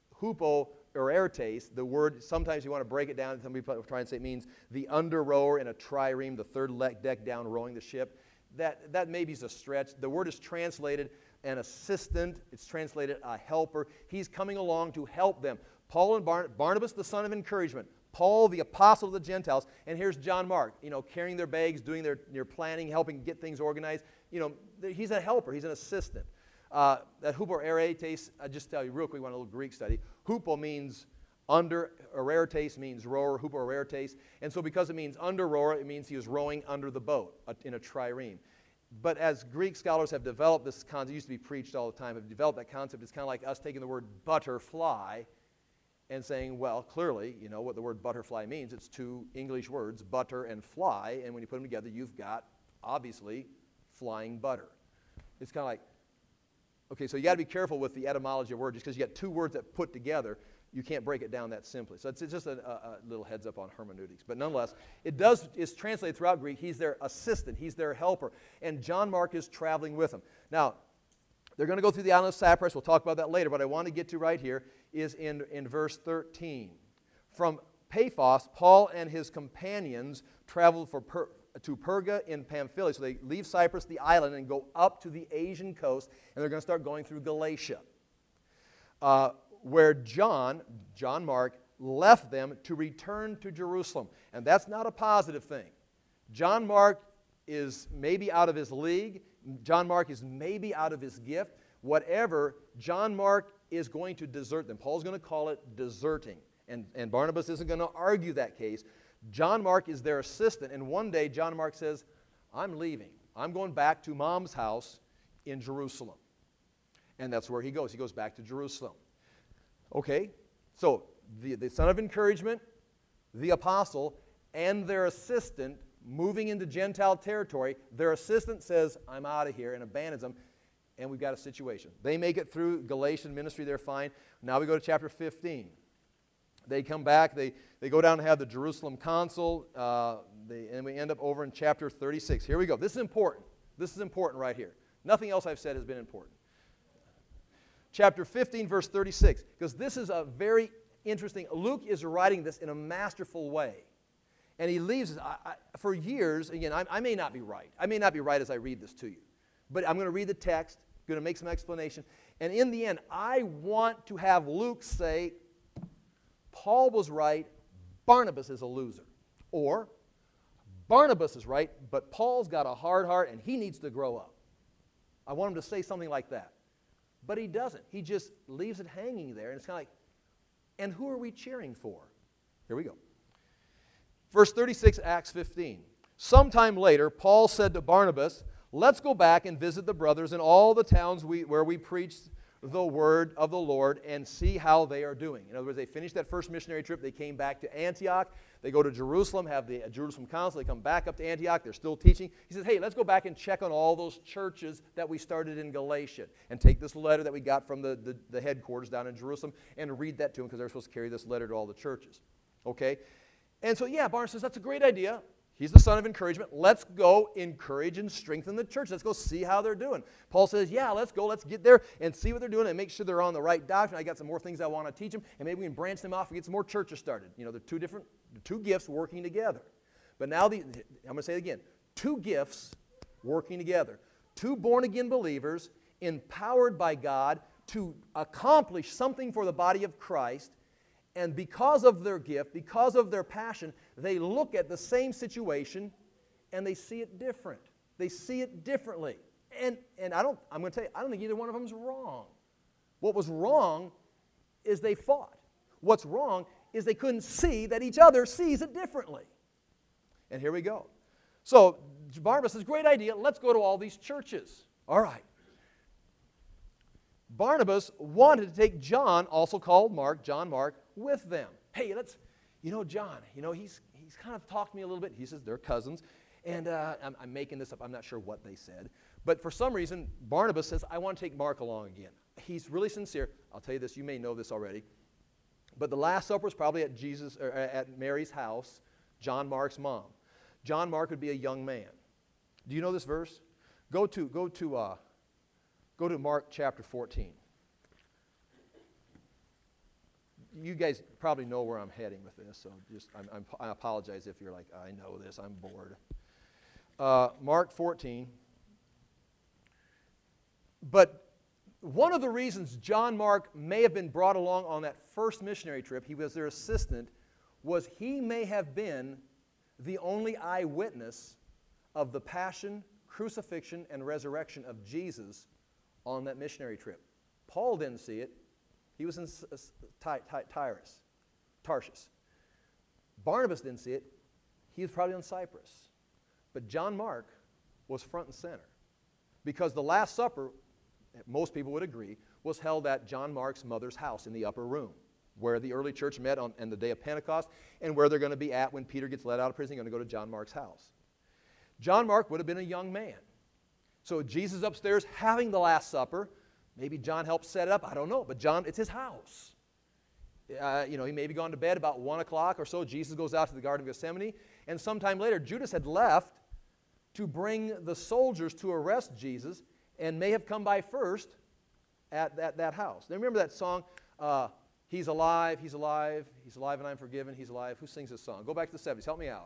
hupoeretes, the word, sometimes you want to break it down. Some people try and say it means the under rower in a trireme, the third deck down rowing the ship. That, that maybe is a stretch. The word is translated an assistant. It's translated a helper. He's coming along to help them. Paul and Barn- Barnabas, the son of encouragement. Paul, the apostle of the Gentiles, and here's John Mark, you know, carrying their bags, doing their, their planning, helping get things organized. You know, he's a helper. He's an assistant. Uh, that hupoeretes, I just tell you real quick, we want a little Greek study. Hupo means under, eretes means rower, hupoeretes. And so because it means under rower, it means he was rowing under the boat uh, in a trireme. But as Greek scholars have developed this concept, it used to be preached all the time, have developed that concept. It's kind of like us taking the word butterfly and saying, well, clearly, you know what the word butterfly means. It's two English words, butter and fly, and when you put them together, you've got, obviously, flying butter. It's kind of like, okay, so you got to be careful with the etymology of words. Just because you got two words that put together, you can't break it down that simply. So it's, it's just a, a, a little heads up on hermeneutics. But nonetheless, it does is translated throughout Greek. He's their assistant. He's their helper. And John Mark is traveling with him. Now, they're going to go through the island of Cyprus. We'll talk about that later. What I want to get to right here is in, in verse thirteen. From Paphos, Paul and his companions traveled for per, to Perga in Pamphylia. So they leave Cyprus, the island, and go up to the Asian coast, and they're going to start going through Galatia, uh, where John, John Mark, left them to return to Jerusalem. And that's not a positive thing. John Mark is maybe out of his league. John Mark is maybe out of his gift. Whatever, John Mark is going to desert them. Paul's going to call it deserting. And, and Barnabas isn't going to argue that case. John Mark is their assistant. And one day, John Mark says, I'm leaving. I'm going back to Mom's house in Jerusalem. And that's where he goes. He goes back to Jerusalem. Okay, so the, the son of encouragement, the apostle, and their assistant moving into Gentile territory. Their assistant says, I'm out of here, and abandons them, and we've got a situation. They make it through Galatian ministry. They're fine. Now we go to chapter fifteen. They come back. They, they go down and have the Jerusalem council, uh, they, and we end up over in chapter thirty-six. Here we go. This is important. This is important right here. Nothing else I've said has been important. Chapter fifteen, verse thirty-six, because this is a very interesting, Luke is writing this in a masterful way. And he leaves, I, I, for years, again, I, I may not be right. I may not be right as I read this to you. but I'm going to read the text, going to make some explanation. And in the end, I want to have Luke say, Paul was right, Barnabas is a loser. Or, Barnabas is right, but Paul's got a hard heart and he needs to grow up. I want him to say something like that. But he doesn't. He just leaves it hanging there. And it's kind of like, and who are we cheering for? Here we go. Verse thirty-six, Acts fifteen. Sometime later, Paul said to Barnabas, let's go back and visit the brothers in all the towns we, where we preached the word of the Lord and see how they are doing. In other words, they finished that first missionary trip. They came back to Antioch. They go to Jerusalem, have the Jerusalem Council. They come back up to Antioch. They're still teaching. He says, hey, let's go back and check on all those churches that we started in Galatia and take this letter that we got from the, the, the headquarters down in Jerusalem and read that to them because they're supposed to carry this letter to all the churches. Okay? And so, yeah, Barnabas says, that's a great idea. He's the son of encouragement. Let's go encourage and strengthen the church. Let's go see how they're doing. Paul says, yeah, let's go. Let's get there and see what they're doing and make sure they're on the right doctrine. I got some more things I want to teach them, and maybe we can branch them off and get some more churches started. You know, they're two different, two gifts working together. But now, the, I'm going to say it again, two gifts working together. Two born-again believers empowered by God to accomplish something for the body of Christ. And because of their gift, because of their passion, they look at the same situation and they see it different. They see it differently. And, and I don't, I'm going to tell you, I don't think either one of them is wrong. What was wrong is they fought. What's wrong is they couldn't see that each other sees it differently. And here we go. So Barnabas says, great idea, let's go to all these churches. All right. Barnabas wanted to take John, also called Mark, John Mark, with them. Hey, let's, you know, John, you know, he's he's kind of talked to me a little bit. He says they're cousins, and uh, I'm, I'm making this up. I'm not sure what they said. But for some reason, Barnabas says, I want to take Mark along again. He's really sincere. I'll tell you this, you may know this already. But the Last Supper was probably at Jesus, or at Mary's house, John Mark's mom. John Mark would be a young man. Do you know this verse? Go to, go to, uh, go to Mark chapter fourteen. You guys probably know where I'm heading with this, so just I'm, I'm, I apologize if you're like, I know this, I'm bored. Uh, Mark fourteen. But one of the reasons John Mark may have been brought along on that first missionary trip, he was their assistant, was he may have been the only eyewitness of the passion, crucifixion, and resurrection of Jesus on that missionary trip. Paul didn't see it. He was in Tyrus, Tarshish. Barnabas didn't see it. He was probably on Cyprus. But John Mark was front and center. Because the Last Supper, most people would agree, was held at John Mark's mother's house in the upper room, where the early church met on, on the day of Pentecost, and where they're going to be at when Peter gets let out of prison. They're going to go to John Mark's house. John Mark would have been a young man. So Jesus upstairs having the Last Supper. Maybe John helped set it up. I don't know. But John, it's his house. Uh, you know, he may be gone to bed about one o'clock or so. Jesus goes out to the Garden of Gethsemane. And sometime later, Judas had left to bring the soldiers to arrest Jesus and may have come by first at that, that house. Now remember that song, uh, He's alive, He's alive, He's alive and I'm forgiven, He's alive. Who sings this song? Go back to the seventies. Help me out.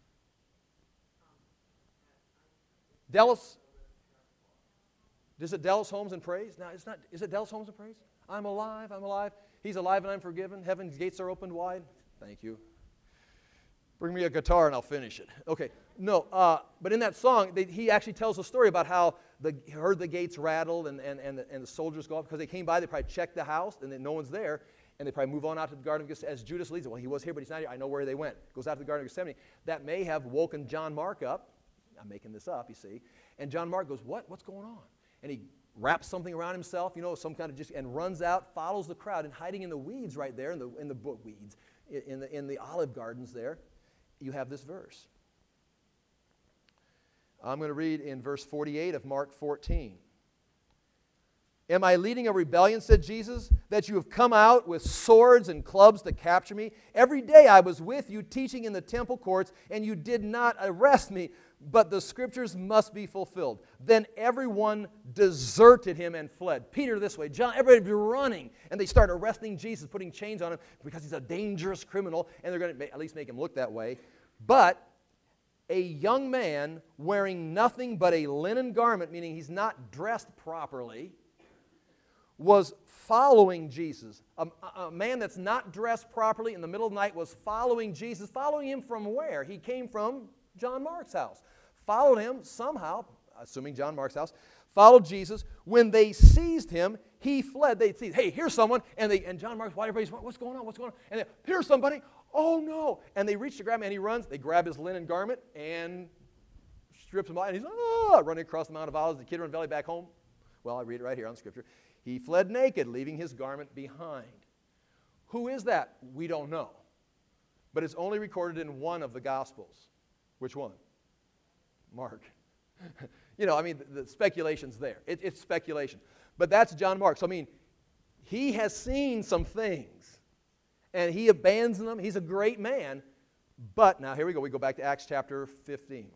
Dallas... Is it Dallas Holmes and Praise? No, it's not. Is it Dallas Holmes and Praise? I'm alive, I'm alive. He's alive and I'm forgiven. Heaven's gates are opened wide. Thank you. Bring me a guitar and I'll finish it. Okay. No, uh, but in that song, they, he actually tells a story about how the, he heard the gates rattled and, and, and, the, and the soldiers go up. Because they came by, they probably checked the house and then no one's there. And they probably move on out to the Garden of Gethsemane as Judas leads it. Well, he was here, but he's not here. I know where they went. Goes out to the Garden of Gethsemane. That may have woken John Mark up. I'm making this up, you see. And John Mark goes, what? What's going on? And he wraps something around himself, you know, some kind of just, and runs out, follows the crowd, and hiding in the weeds right there, in the in the weeds, in the in the olive gardens there, you have this verse. I'm going to read in verse forty-eight of Mark fourteen. Am I leading a rebellion, said Jesus, that you have come out with swords and clubs to capture me? Every day I was with you teaching in the temple courts, and you did not arrest me, but the scriptures must be fulfilled. Then everyone deserted him and fled. Peter this way, John, everybody be running. And they start arresting Jesus, putting chains on him because he's a dangerous criminal, and they're going to at least make him look that way. But a young man wearing nothing but a linen garment, meaning he's not dressed properly, was following Jesus. A, a man that's not dressed properly in the middle of the night was following Jesus. Following him from where? He came from John Mark's house. Followed him somehow, assuming John Mark's house, followed Jesus. When they seized him, he fled. They seized, hey, here's someone. And they and John Mark's, why everybody's, what's going on, what's going on? And they, here's somebody. Oh, no. And they reach to grab him, and he runs. They grab his linen garment and strips him off. And he's ah, running across the Mount of Olives, the Kidron Valley back home. Well, I read it right here on Scripture. He fled naked, leaving his garment behind. Who is that? We don't know. But it's only recorded in one of the Gospels. Which one? Mark. You know, I mean, the, the speculation's there. It, it's speculation. But that's John Mark. So, I mean, he has seen some things. And he abandons them. He's a great man. But, now here we go. We go back to Acts chapter fifteen.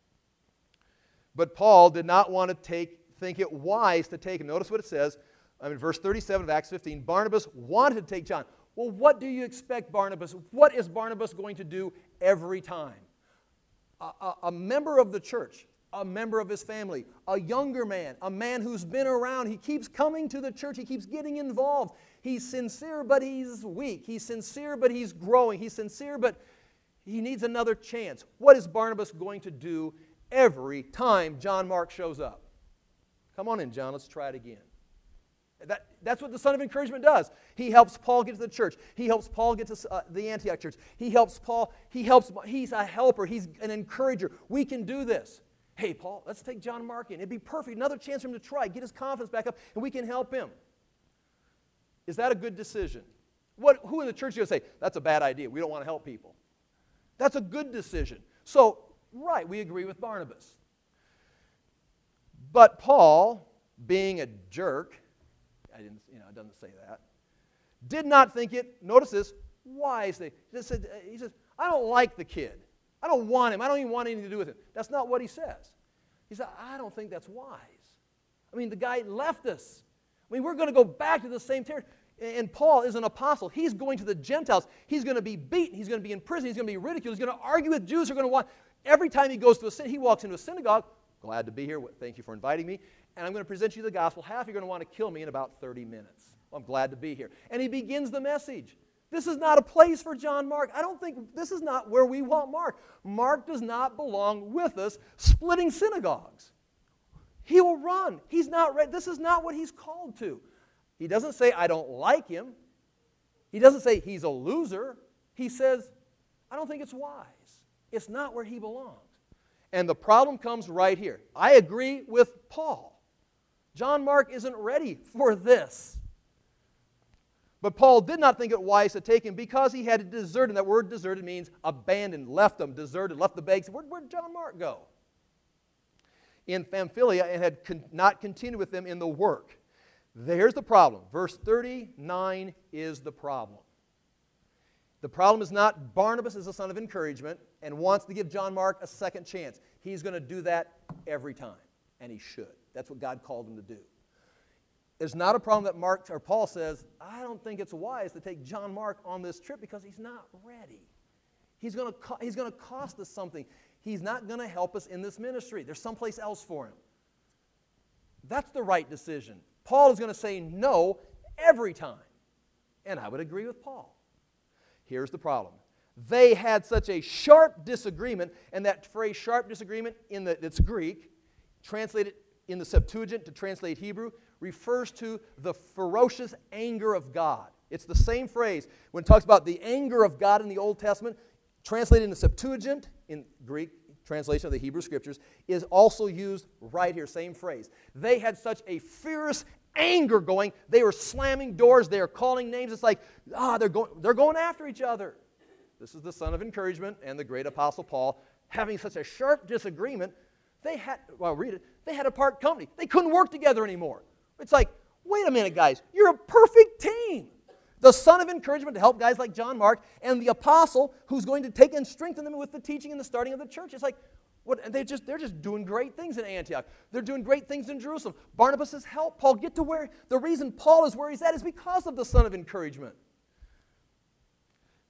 But Paul did not want to take, think it wise to take him. Notice what it says. I mean, verse thirty-seven of Acts fifteen. Barnabas wanted to take John. Well, what do you expect Barnabas? What is Barnabas going to do every time? A, a, a member of the church, a member of his family, a younger man, a man who's been around. He keeps coming to the church. He keeps getting involved. He's sincere, but he's weak. He's sincere, but he's growing. He's sincere, but he needs another chance. What is Barnabas going to do every time John Mark shows up? Come on in, John. Let's try it again. That, that's what the Son of Encouragement does. He helps Paul get to the church. He helps Paul get to uh, the Antioch church. He helps Paul. He helps. He's a helper. He's an encourager. We can do this. Hey, Paul, let's take John Mark in. It'd be perfect. Another chance for him to try, get his confidence back up, and we can help him. Is that a good decision? What, who in the church is going to say, that's a bad idea. We don't want to help people. That's a good decision. So, right, we agree with Barnabas. But Paul, being a jerk, I didn't, you know, it doesn't say that, did not think it, notice this, wisely. He said, he says, I don't like the kid. I don't want him. I don't even want anything to do with him. That's not what he says. He said, I don't think that's wise. I mean, the guy left us. I mean, we're going to go back to the same territory. And Paul is an apostle. He's going to the Gentiles. He's going to be beaten. He's going to be in prison. He's going to be ridiculed. He's going to argue with Jews who are going to want. Every time he goes to a synagogue, he walks into a synagogue. Glad to be here. Thank you for inviting me. And I'm going to present you the gospel. Half you're going to want to kill me in about thirty minutes. Well, I'm glad to be here. And he begins the message. This is not a place for John Mark. I don't think this is not where we want Mark. Mark does not belong with us splitting synagogues. He will run. He's not ready. This is not what he's called to. He doesn't say, I don't like him. He doesn't say he's a loser. He says, I don't think it's wise. It's not where he belongs. And the problem comes right here. I agree with Paul. John Mark isn't ready for this. But Paul did not think it wise to take him because he had deserted. That word deserted means abandoned, left them, deserted, left the begs. Where, where'd John Mark go? In Pamphylia, and had con- not continued with them in the work. There's the problem. Verse thirty-nine is the problem. The problem is not Barnabas is a son of encouragement and wants to give John Mark a second chance. He's going to do that every time, and he should. That's what God called him to do. There's not a problem that Mark or Paul says, I don't think it's wise to take John Mark on this trip because he's not ready. He's going to co- he's going to cost us something. He's not going to help us in this ministry. There's someplace else for him. That's the right decision. Paul is going to say no every time. And I would agree with Paul. Here's the problem. They had such a sharp disagreement, and that phrase sharp disagreement, in the, it's Greek, translated in the Septuagint to translate Hebrew, refers to the ferocious anger of God. It's the same phrase. When it talks about the anger of God in the Old Testament, translated in the Septuagint, in Greek translation of the Hebrew Scriptures, is also used right here, same phrase. They had such a fierce anger going. They were slamming doors. They were calling names. It's like, ah, they're going, they're going after each other. This is the son of encouragement and the great apostle Paul having such a sharp disagreement. They had, well, read it, they had to part company. They couldn't work together anymore. It's like, wait a minute, guys. You're a perfect team. The son of encouragement to help guys like John Mark, and the apostle who's going to take and strengthen them with the teaching and the starting of the church. It's like, what, they just, they're just doing great things in Antioch. They're doing great things in Jerusalem. Barnabas has helped Paul get to where, the reason Paul is where he's at is because of the son of encouragement.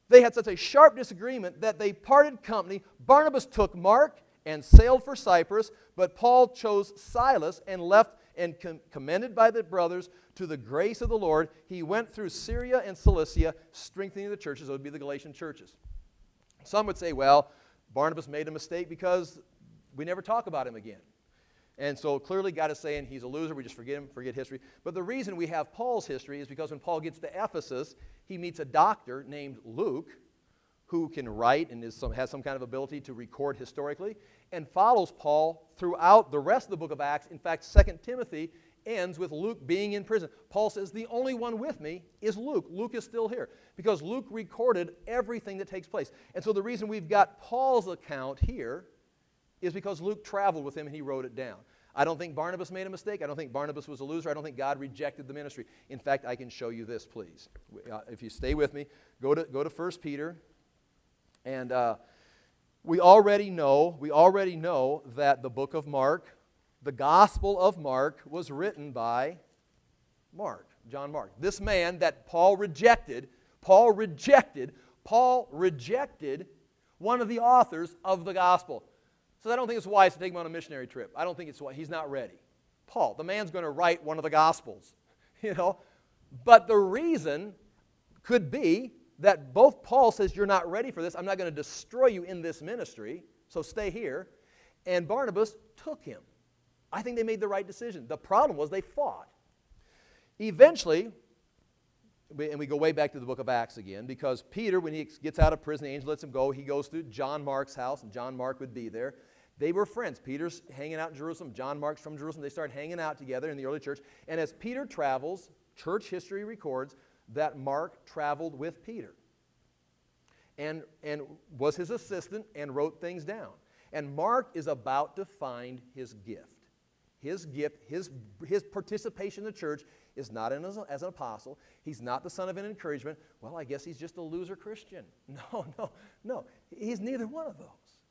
They had such a sharp disagreement that they parted company. Barnabas took Mark and sailed for Cyprus, but Paul chose Silas and left, and com- commended by the brothers to the grace of the Lord, he went through Syria and Cilicia, strengthening the churches. It would be the Galatian churches. Some would say, well, Barnabas made a mistake because we never talk about him again. And so clearly God is saying he's a loser, we just forget him, forget history. But the reason we have Paul's history is because when Paul gets to Ephesus, he meets a doctor named Luke, who can write and is some, has some kind of ability to record historically, and follows Paul throughout the rest of the book of Acts. In fact, Second Timothy ends with Luke being in prison. Paul says, the only one with me is Luke. Luke is still here because Luke recorded everything that takes place. And so the reason we've got Paul's account here is because Luke traveled with him and he wrote it down. I don't think Barnabas made a mistake. I don't think Barnabas was a loser. I don't think God rejected the ministry. In fact, I can show you this, please. Uh, if you stay with me, go to, go to First Peter. And uh, we already know, we already know that the book of Mark, the Gospel of Mark, was written by Mark, John Mark. This man that Paul rejected, Paul rejected, Paul rejected one of the authors of the Gospel. So I don't think it's wise to take him on a missionary trip. I don't think it's wise. He's not ready. Paul, the man's going to write one of the Gospels, you know. But the reason could be that both Paul says, you're not ready for this. I'm not going to destroy you in this ministry, so stay here. And Barnabas took him. I think they made the right decision. The problem was they fought. Eventually, and we go way back to the book of Acts again, because Peter, when he gets out of prison, the angel lets him go, he goes to John Mark's house, and John Mark would be there. They were friends. Peter's hanging out in Jerusalem. John Mark's from Jerusalem. They start hanging out together in the early church. And as Peter travels, church history records that Mark traveled with Peter and, and was his assistant and wrote things down. And Mark is about to find his gift. His gift, his, his participation in the church is not in as, as an apostle. He's not the son of an encouragement. Well, I guess he's just a loser Christian. No, no, no. He's neither one of those.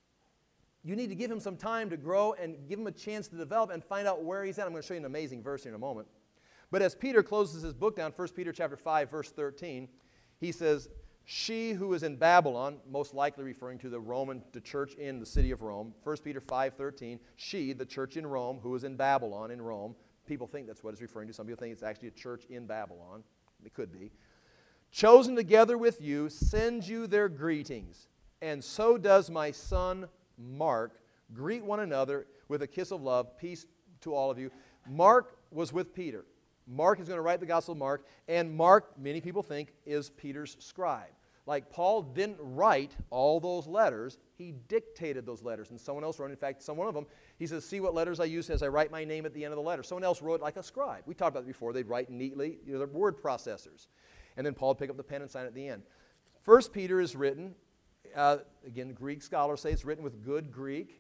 You need to give him some time to grow and give him a chance to develop and find out where he's at. I'm going to show you an amazing verse here in a moment. But as Peter closes his book down, First Peter chapter five, verse thirteen, he says, she who is in Babylon, most likely referring to the Roman, the church in the city of Rome. First Peter five thirteen, she, the church in Rome, who is in Babylon, in Rome. People think that's what it's referring to. Some people think it's actually a church in Babylon. It could be. Chosen together with you, send you their greetings. And so does my son Mark. Greet one another with a kiss of love. Peace to all of you. Mark was with Peter. Mark is going to write the Gospel of Mark, and Mark, many people think, is Peter's scribe. Like Paul didn't write all those letters, he dictated those letters, and someone else wrote. In fact, some one of them, he says, see what letters I use as I write my name at the end of the letter. Someone else wrote like a scribe. We talked about it before. They'd write neatly. You know, they're word processors. And then Paul would pick up the pen and sign at the end. First Peter is written, uh, again, Greek scholars say it's written with good Greek,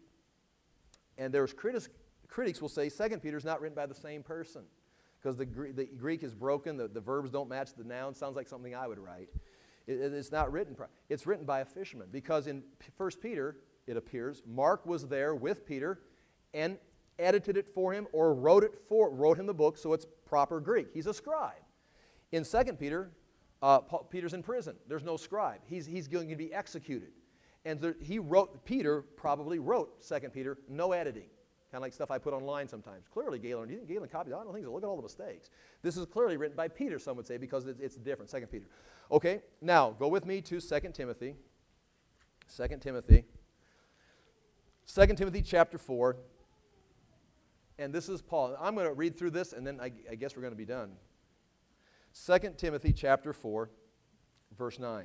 and there's critics, critics will say Second Peter is not written by the same person, because the, the Greek is broken, the, the verbs don't match the noun. Sounds like something I would write. It, it's not written, it's written by a fisherman, because in First Peter, it appears, Mark was there with Peter and edited it for him or wrote it for, wrote him the book, so it's proper Greek. He's a scribe. In Second Peter, uh, Paul, Peter's in prison. There's no scribe. He's, he's going to be executed. And there, he wrote, Peter probably wrote Second Peter, no editing. Kind of like stuff I put online sometimes. Clearly, Galen, do you think Galen copied? I don't think so. Look at all the mistakes. This is clearly written by Peter, some would say, because it's, it's different. Second Peter. Okay, now go with me to Second Timothy. Second Timothy. Second Timothy chapter four. And this is Paul. I'm going to read through this, and then I, I guess we're going to be done. Second Timothy chapter four, verse nine.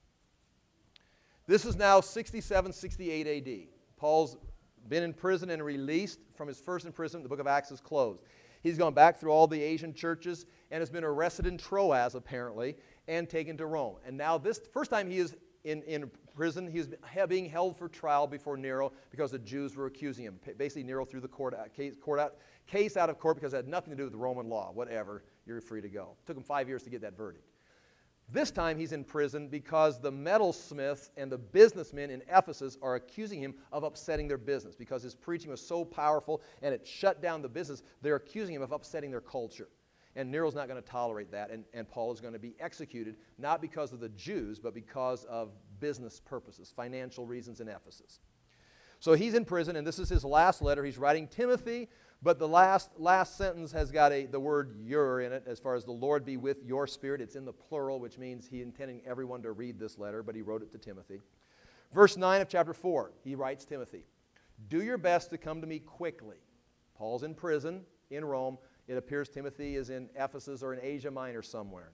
This is now sixty-seven, sixty-eight A D. Paul's been in prison and released from his first imprisonment. The book of Acts is closed. He's gone back through all the Asian churches and has been arrested in Troas, apparently, and taken to Rome. And now this first time he is in, in prison, he is being held for trial before Nero because the Jews were accusing him. Basically, Nero threw the court out, case, court out, case out of court because it had nothing to do with the Roman law. Whatever, you're free to go. It took him five years to get that verdict. This time he's in prison because the metalsmiths and the businessmen in Ephesus are accusing him of upsetting their business because his preaching was so powerful and it shut down the business. They're accusing him of upsetting their culture. And Nero's not going to tolerate that, and, and Paul is going to be executed, not because of the Jews, but because of business purposes, financial reasons in Ephesus. So he's in prison, and this is his last letter. He's writing Timothy, but the last, last sentence has got a, the word your in it, as far as the Lord be with your spirit. It's in the plural, which means he intending everyone to read this letter, but he wrote it to Timothy. Verse nine of chapter four, he writes Timothy, do your best to come to me quickly. Paul's in prison in Rome. It appears Timothy is in Ephesus or in Asia Minor somewhere.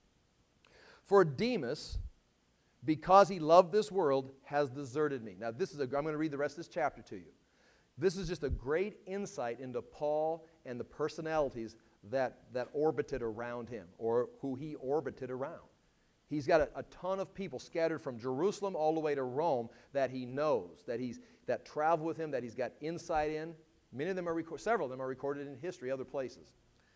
For Demas, because he loved this world, has deserted me. Now, this is a, I'm going to read the rest of this chapter to you. This is just a great insight into Paul and the personalities that, that orbited around him, or who he orbited around. He's got a, a ton of people scattered from Jerusalem all the way to Rome that he knows, that he's that travel with him, that he's got insight in. Many of them are reco- several of them are recorded in history, other places.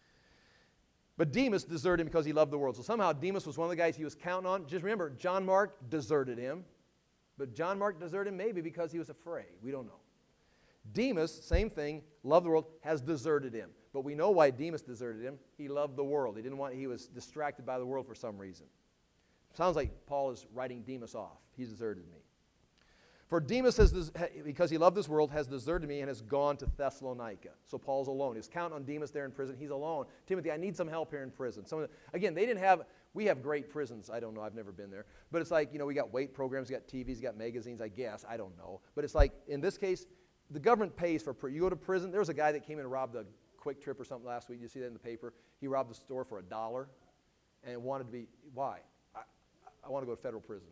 But Demas deserted him because he loved the world. So somehow Demas was one of the guys he was counting on. Just remember, John Mark deserted him. But John Mark deserted him maybe because he was afraid. We don't know. Demas, same thing, loved the world, has deserted him. But we know why Demas deserted him. He loved the world. He didn't want. He was distracted by the world for some reason. Sounds like Paul is writing Demas off. He's deserted me. For Demas, has, because he loved this world, has deserted me and has gone to Thessalonica. So Paul's alone. He's counting on Demas there in prison. He's alone. Timothy, I need some help here in prison. Some of the, again, they didn't have, we have great prisons. I don't know. I've never been there. But it's like, you know, we got weight programs, we got T Vs, we got magazines, I guess. I don't know. But it's like, in this case, the government pays for, you go to prison. There was a guy that came in and robbed a Quick Trip or something last week. You see that in the paper? He robbed the store for a dollar and wanted to be, why? I, I want to go to federal prison.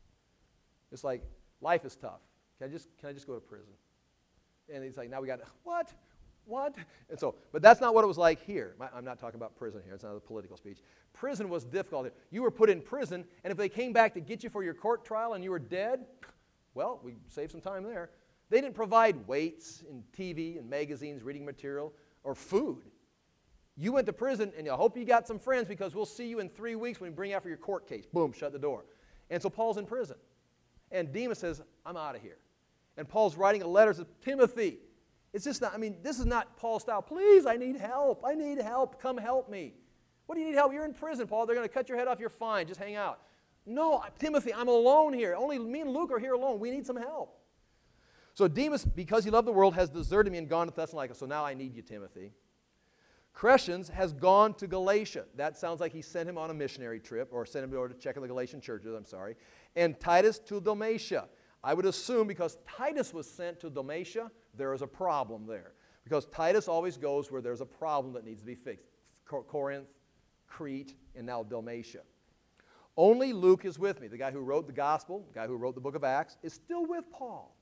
It's like, life is tough. Can I just can I just go to prison? And he's like, now we got, what? What? And so, but that's not what it was like here. I'm not talking about prison here. It's not a political speech. Prison was difficult. You were put in prison, and if they came back to get you for your court trial and you were dead, well, we saved some time there. They didn't provide weights and T V and magazines, reading material, or food. You went to prison, and I hope you got some friends because we'll see you in three weeks when we bring you out for your court case. Boom, shut the door. And so Paul's in prison. And Demas says, I'm out of here. And Paul's writing a letter to Timothy. It's just not, I mean, this is not Paul's style. Please, I need help. I need help. Come help me. What do you need help? You're in prison, Paul. They're going to cut your head off. You're fine. Just hang out. No, Timothy, I'm alone here. Only me and Luke are here alone. We need some help. So Demas, because he loved the world, has deserted me and gone to Thessalonica. So now I need you, Timothy. Crescens has gone to Galatia. That sounds like he sent him on a missionary trip, or sent him over to check on the Galatian churches, I'm sorry. And Titus to Dalmatia. I would assume because Titus was sent to Dalmatia, there is a problem there. Because Titus always goes where there's a problem that needs to be fixed. Corinth, Crete, and now Dalmatia. Only Luke is with me. The guy who wrote the gospel, the guy who wrote the book of Acts, is still with Paul.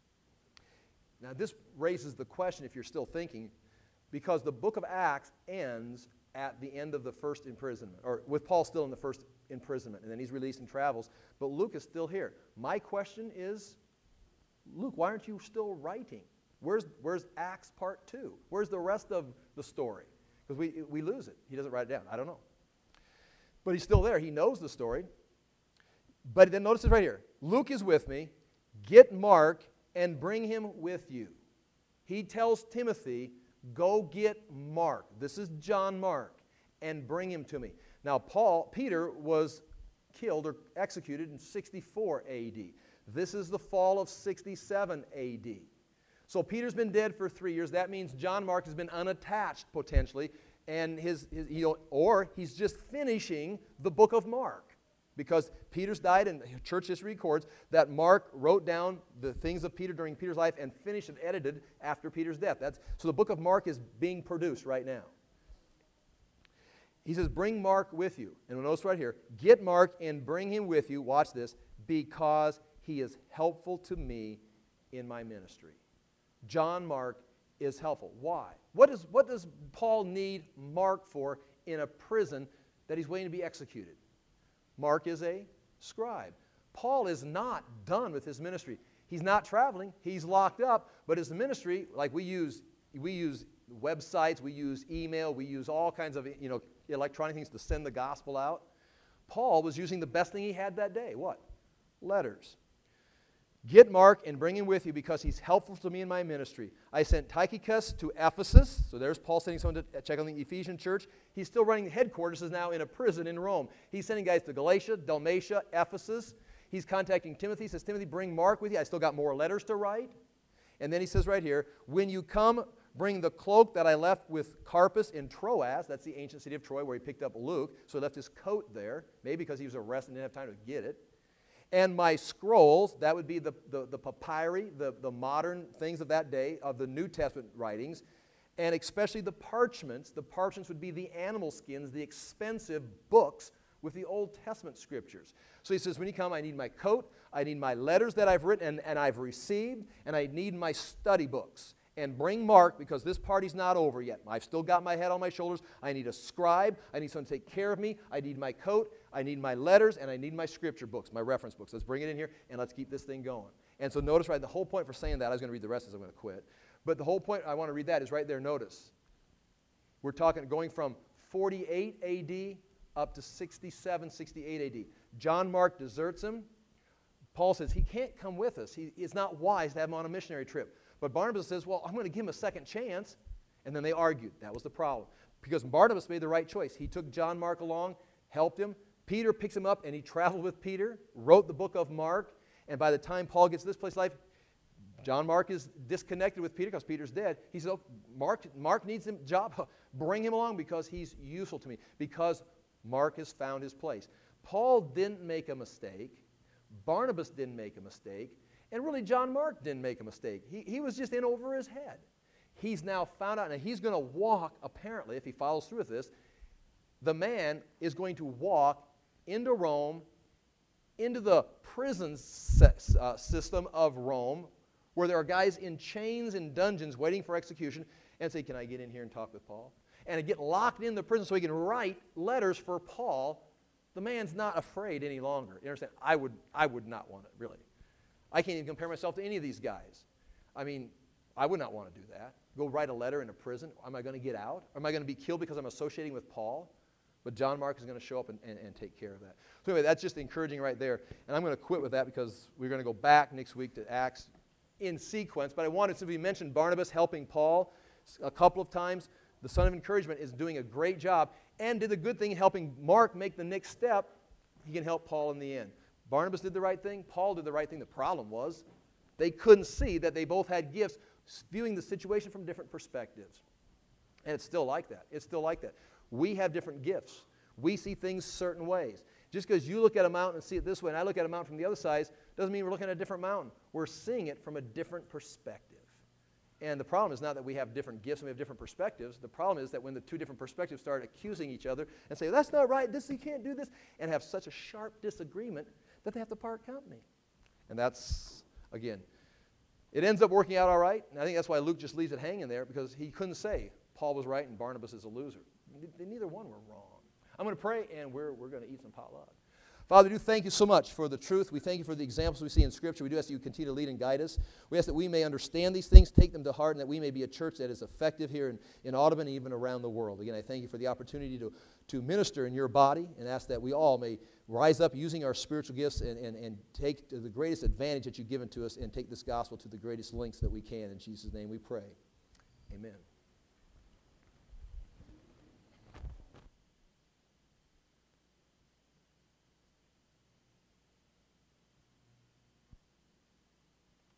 Now this raises the question, if you're still thinking, because the book of Acts ends at the end of the first imprisonment, or with Paul still in the first imprisonment, and then he's released and travels, but Luke is still here. My question is, Luke, why aren't you still writing? Where's, where's Acts part two? Where's the rest of the story? Because we, we lose it. He doesn't write it down. I don't know. But he's still there. He knows the story. But then notice it right here. Luke is with me. Get Mark and bring him with you. He tells Timothy, go get Mark. This is John Mark, and bring him to me. Now, Paul, Peter was killed or executed in sixty-four A D. This is the fall of sixty-seven A D. So Peter's been dead for three years. That means John Mark has been unattached potentially, and his, his you know, or he's just finishing the book of Mark. Because Peter's died, and church history records that Mark wrote down the things of Peter during Peter's life and finished and edited after Peter's death. That's, so the book of Mark is being produced right now. He says, bring Mark with you. And notice right here, get Mark and bring him with you, watch this, because he is helpful to me in my ministry. John Mark is helpful. Why? What, is, what does Paul need Mark for in a prison that he's waiting to be executed? Mark is a scribe. Paul is not done with his ministry. He's not traveling. He's locked up. But his ministry, like we use, we use websites, we use email, we use all kinds of you know electronic things to send the gospel out. Paul was using the best thing he had that day. What? Letters. Get Mark and bring him with you because he's helpful to me in my ministry. I sent Tychicus to Ephesus. So there's Paul sending someone to check on the Ephesian church. He's still running the headquarters, is now in a prison in Rome. He's sending guys to Galatia, Dalmatia, Ephesus. He's contacting Timothy. He says, Timothy, bring Mark with you. I still got more letters to write. And then he says right here, when you come, bring the cloak that I left with Carpus in Troas. That's the ancient city of Troy where he picked up Luke. So he left his coat there, maybe because he was arrested and didn't have time to get it. And my scrolls, that would be the, the, the papyri, the, the modern things of that day, of the New Testament writings, and especially the parchments. The parchments would be the animal skins, the expensive books with the Old Testament scriptures. So he says, when you come, I need my coat, I need my letters that I've written and, and I've received, and I need my study books. And bring Mark, because this party's not over yet. I've still got my head on my shoulders. I need a scribe. I need someone to take care of me. I need my coat. I need my letters, and I need my scripture books, my reference books. Let's bring it in here, and let's keep this thing going. And so notice, right, the whole point for saying that, I was going to read the rest as I'm going to quit. But the whole point I want to read that is right there. Notice. We're talking going from forty-eight A D up to sixty-seven, sixty-eight A D. John Mark deserts him. Paul says he can't come with us. He, it's not wise to have him on a missionary trip. But Barnabas says, well, I'm going to give him a second chance. And then they argued. That was the problem. Because Barnabas made the right choice. He took John Mark along, helped him. Peter picks him up, and he traveled with Peter, wrote the book of Mark. And by the time Paul gets to this place in life, John Mark is disconnected with Peter because Peter's dead. He says, oh, Mark, Mark needs a job. Bring him along because he's useful to me. Because Mark has found his place. Paul didn't make a mistake. Barnabas didn't make a mistake. And really, John Mark didn't make a mistake. He, he was just in over his head. He's now found out, and he's going to walk, apparently, if he follows through with this, the man is going to walk into Rome, into the prison uh, system of Rome, where there are guys in chains and dungeons waiting for execution, and say, can I get in here and talk with Paul? And get locked in the prison so he can write letters for Paul. The man's not afraid any longer. You understand? I would, I would not want it, really. I can't even compare myself to any of these guys. I mean, I would not want to do that. Go write a letter in a prison. Am I going to get out? Am I going to be killed because I'm associating with Paul? But John Mark is going to show up and, and, and take care of that. So anyway, that's just encouraging right there. And I'm going to quit with that because we're going to go back next week to Acts in sequence. But I wanted to be mentioned Barnabas helping Paul a couple of times. The son of encouragement is doing a great job and did the good thing helping Mark make the next step. He can help Paul in the end. Barnabas did the right thing. Paul did the right thing. The problem was they couldn't see that they both had gifts, viewing the situation from different perspectives. And it's still like that. It's still like that. We have different gifts. We see things certain ways. Just because you look at a mountain and see it this way and I look at a mountain from the other side doesn't mean we're looking at a different mountain. We're seeing it from a different perspective. And the problem is not that we have different gifts and we have different perspectives. The problem is that when the two different perspectives start accusing each other and say, that's not right, this, you can't do this, and have such a sharp disagreement that they have to part company. And that's, again, it ends up working out all right. And I think that's why Luke just leaves it hanging there, because he couldn't say Paul was right and Barnabas is a loser. Neither one were wrong. I'm going to pray, and we're, we're going to eat some potluck. Father, we do thank you so much for the truth. We thank you for the examples we see in Scripture. We do ask that you continue to lead and guide us. We ask that we may understand these things, take them to heart, and that we may be a church that is effective here in, in Audubon and even around the world. Again, I thank you for the opportunity to, to minister in your body, and ask that we all may rise up using our spiritual gifts and, and, and take the greatest advantage that you've given to us and take this gospel to the greatest lengths that we can. In Jesus' name we pray. Amen.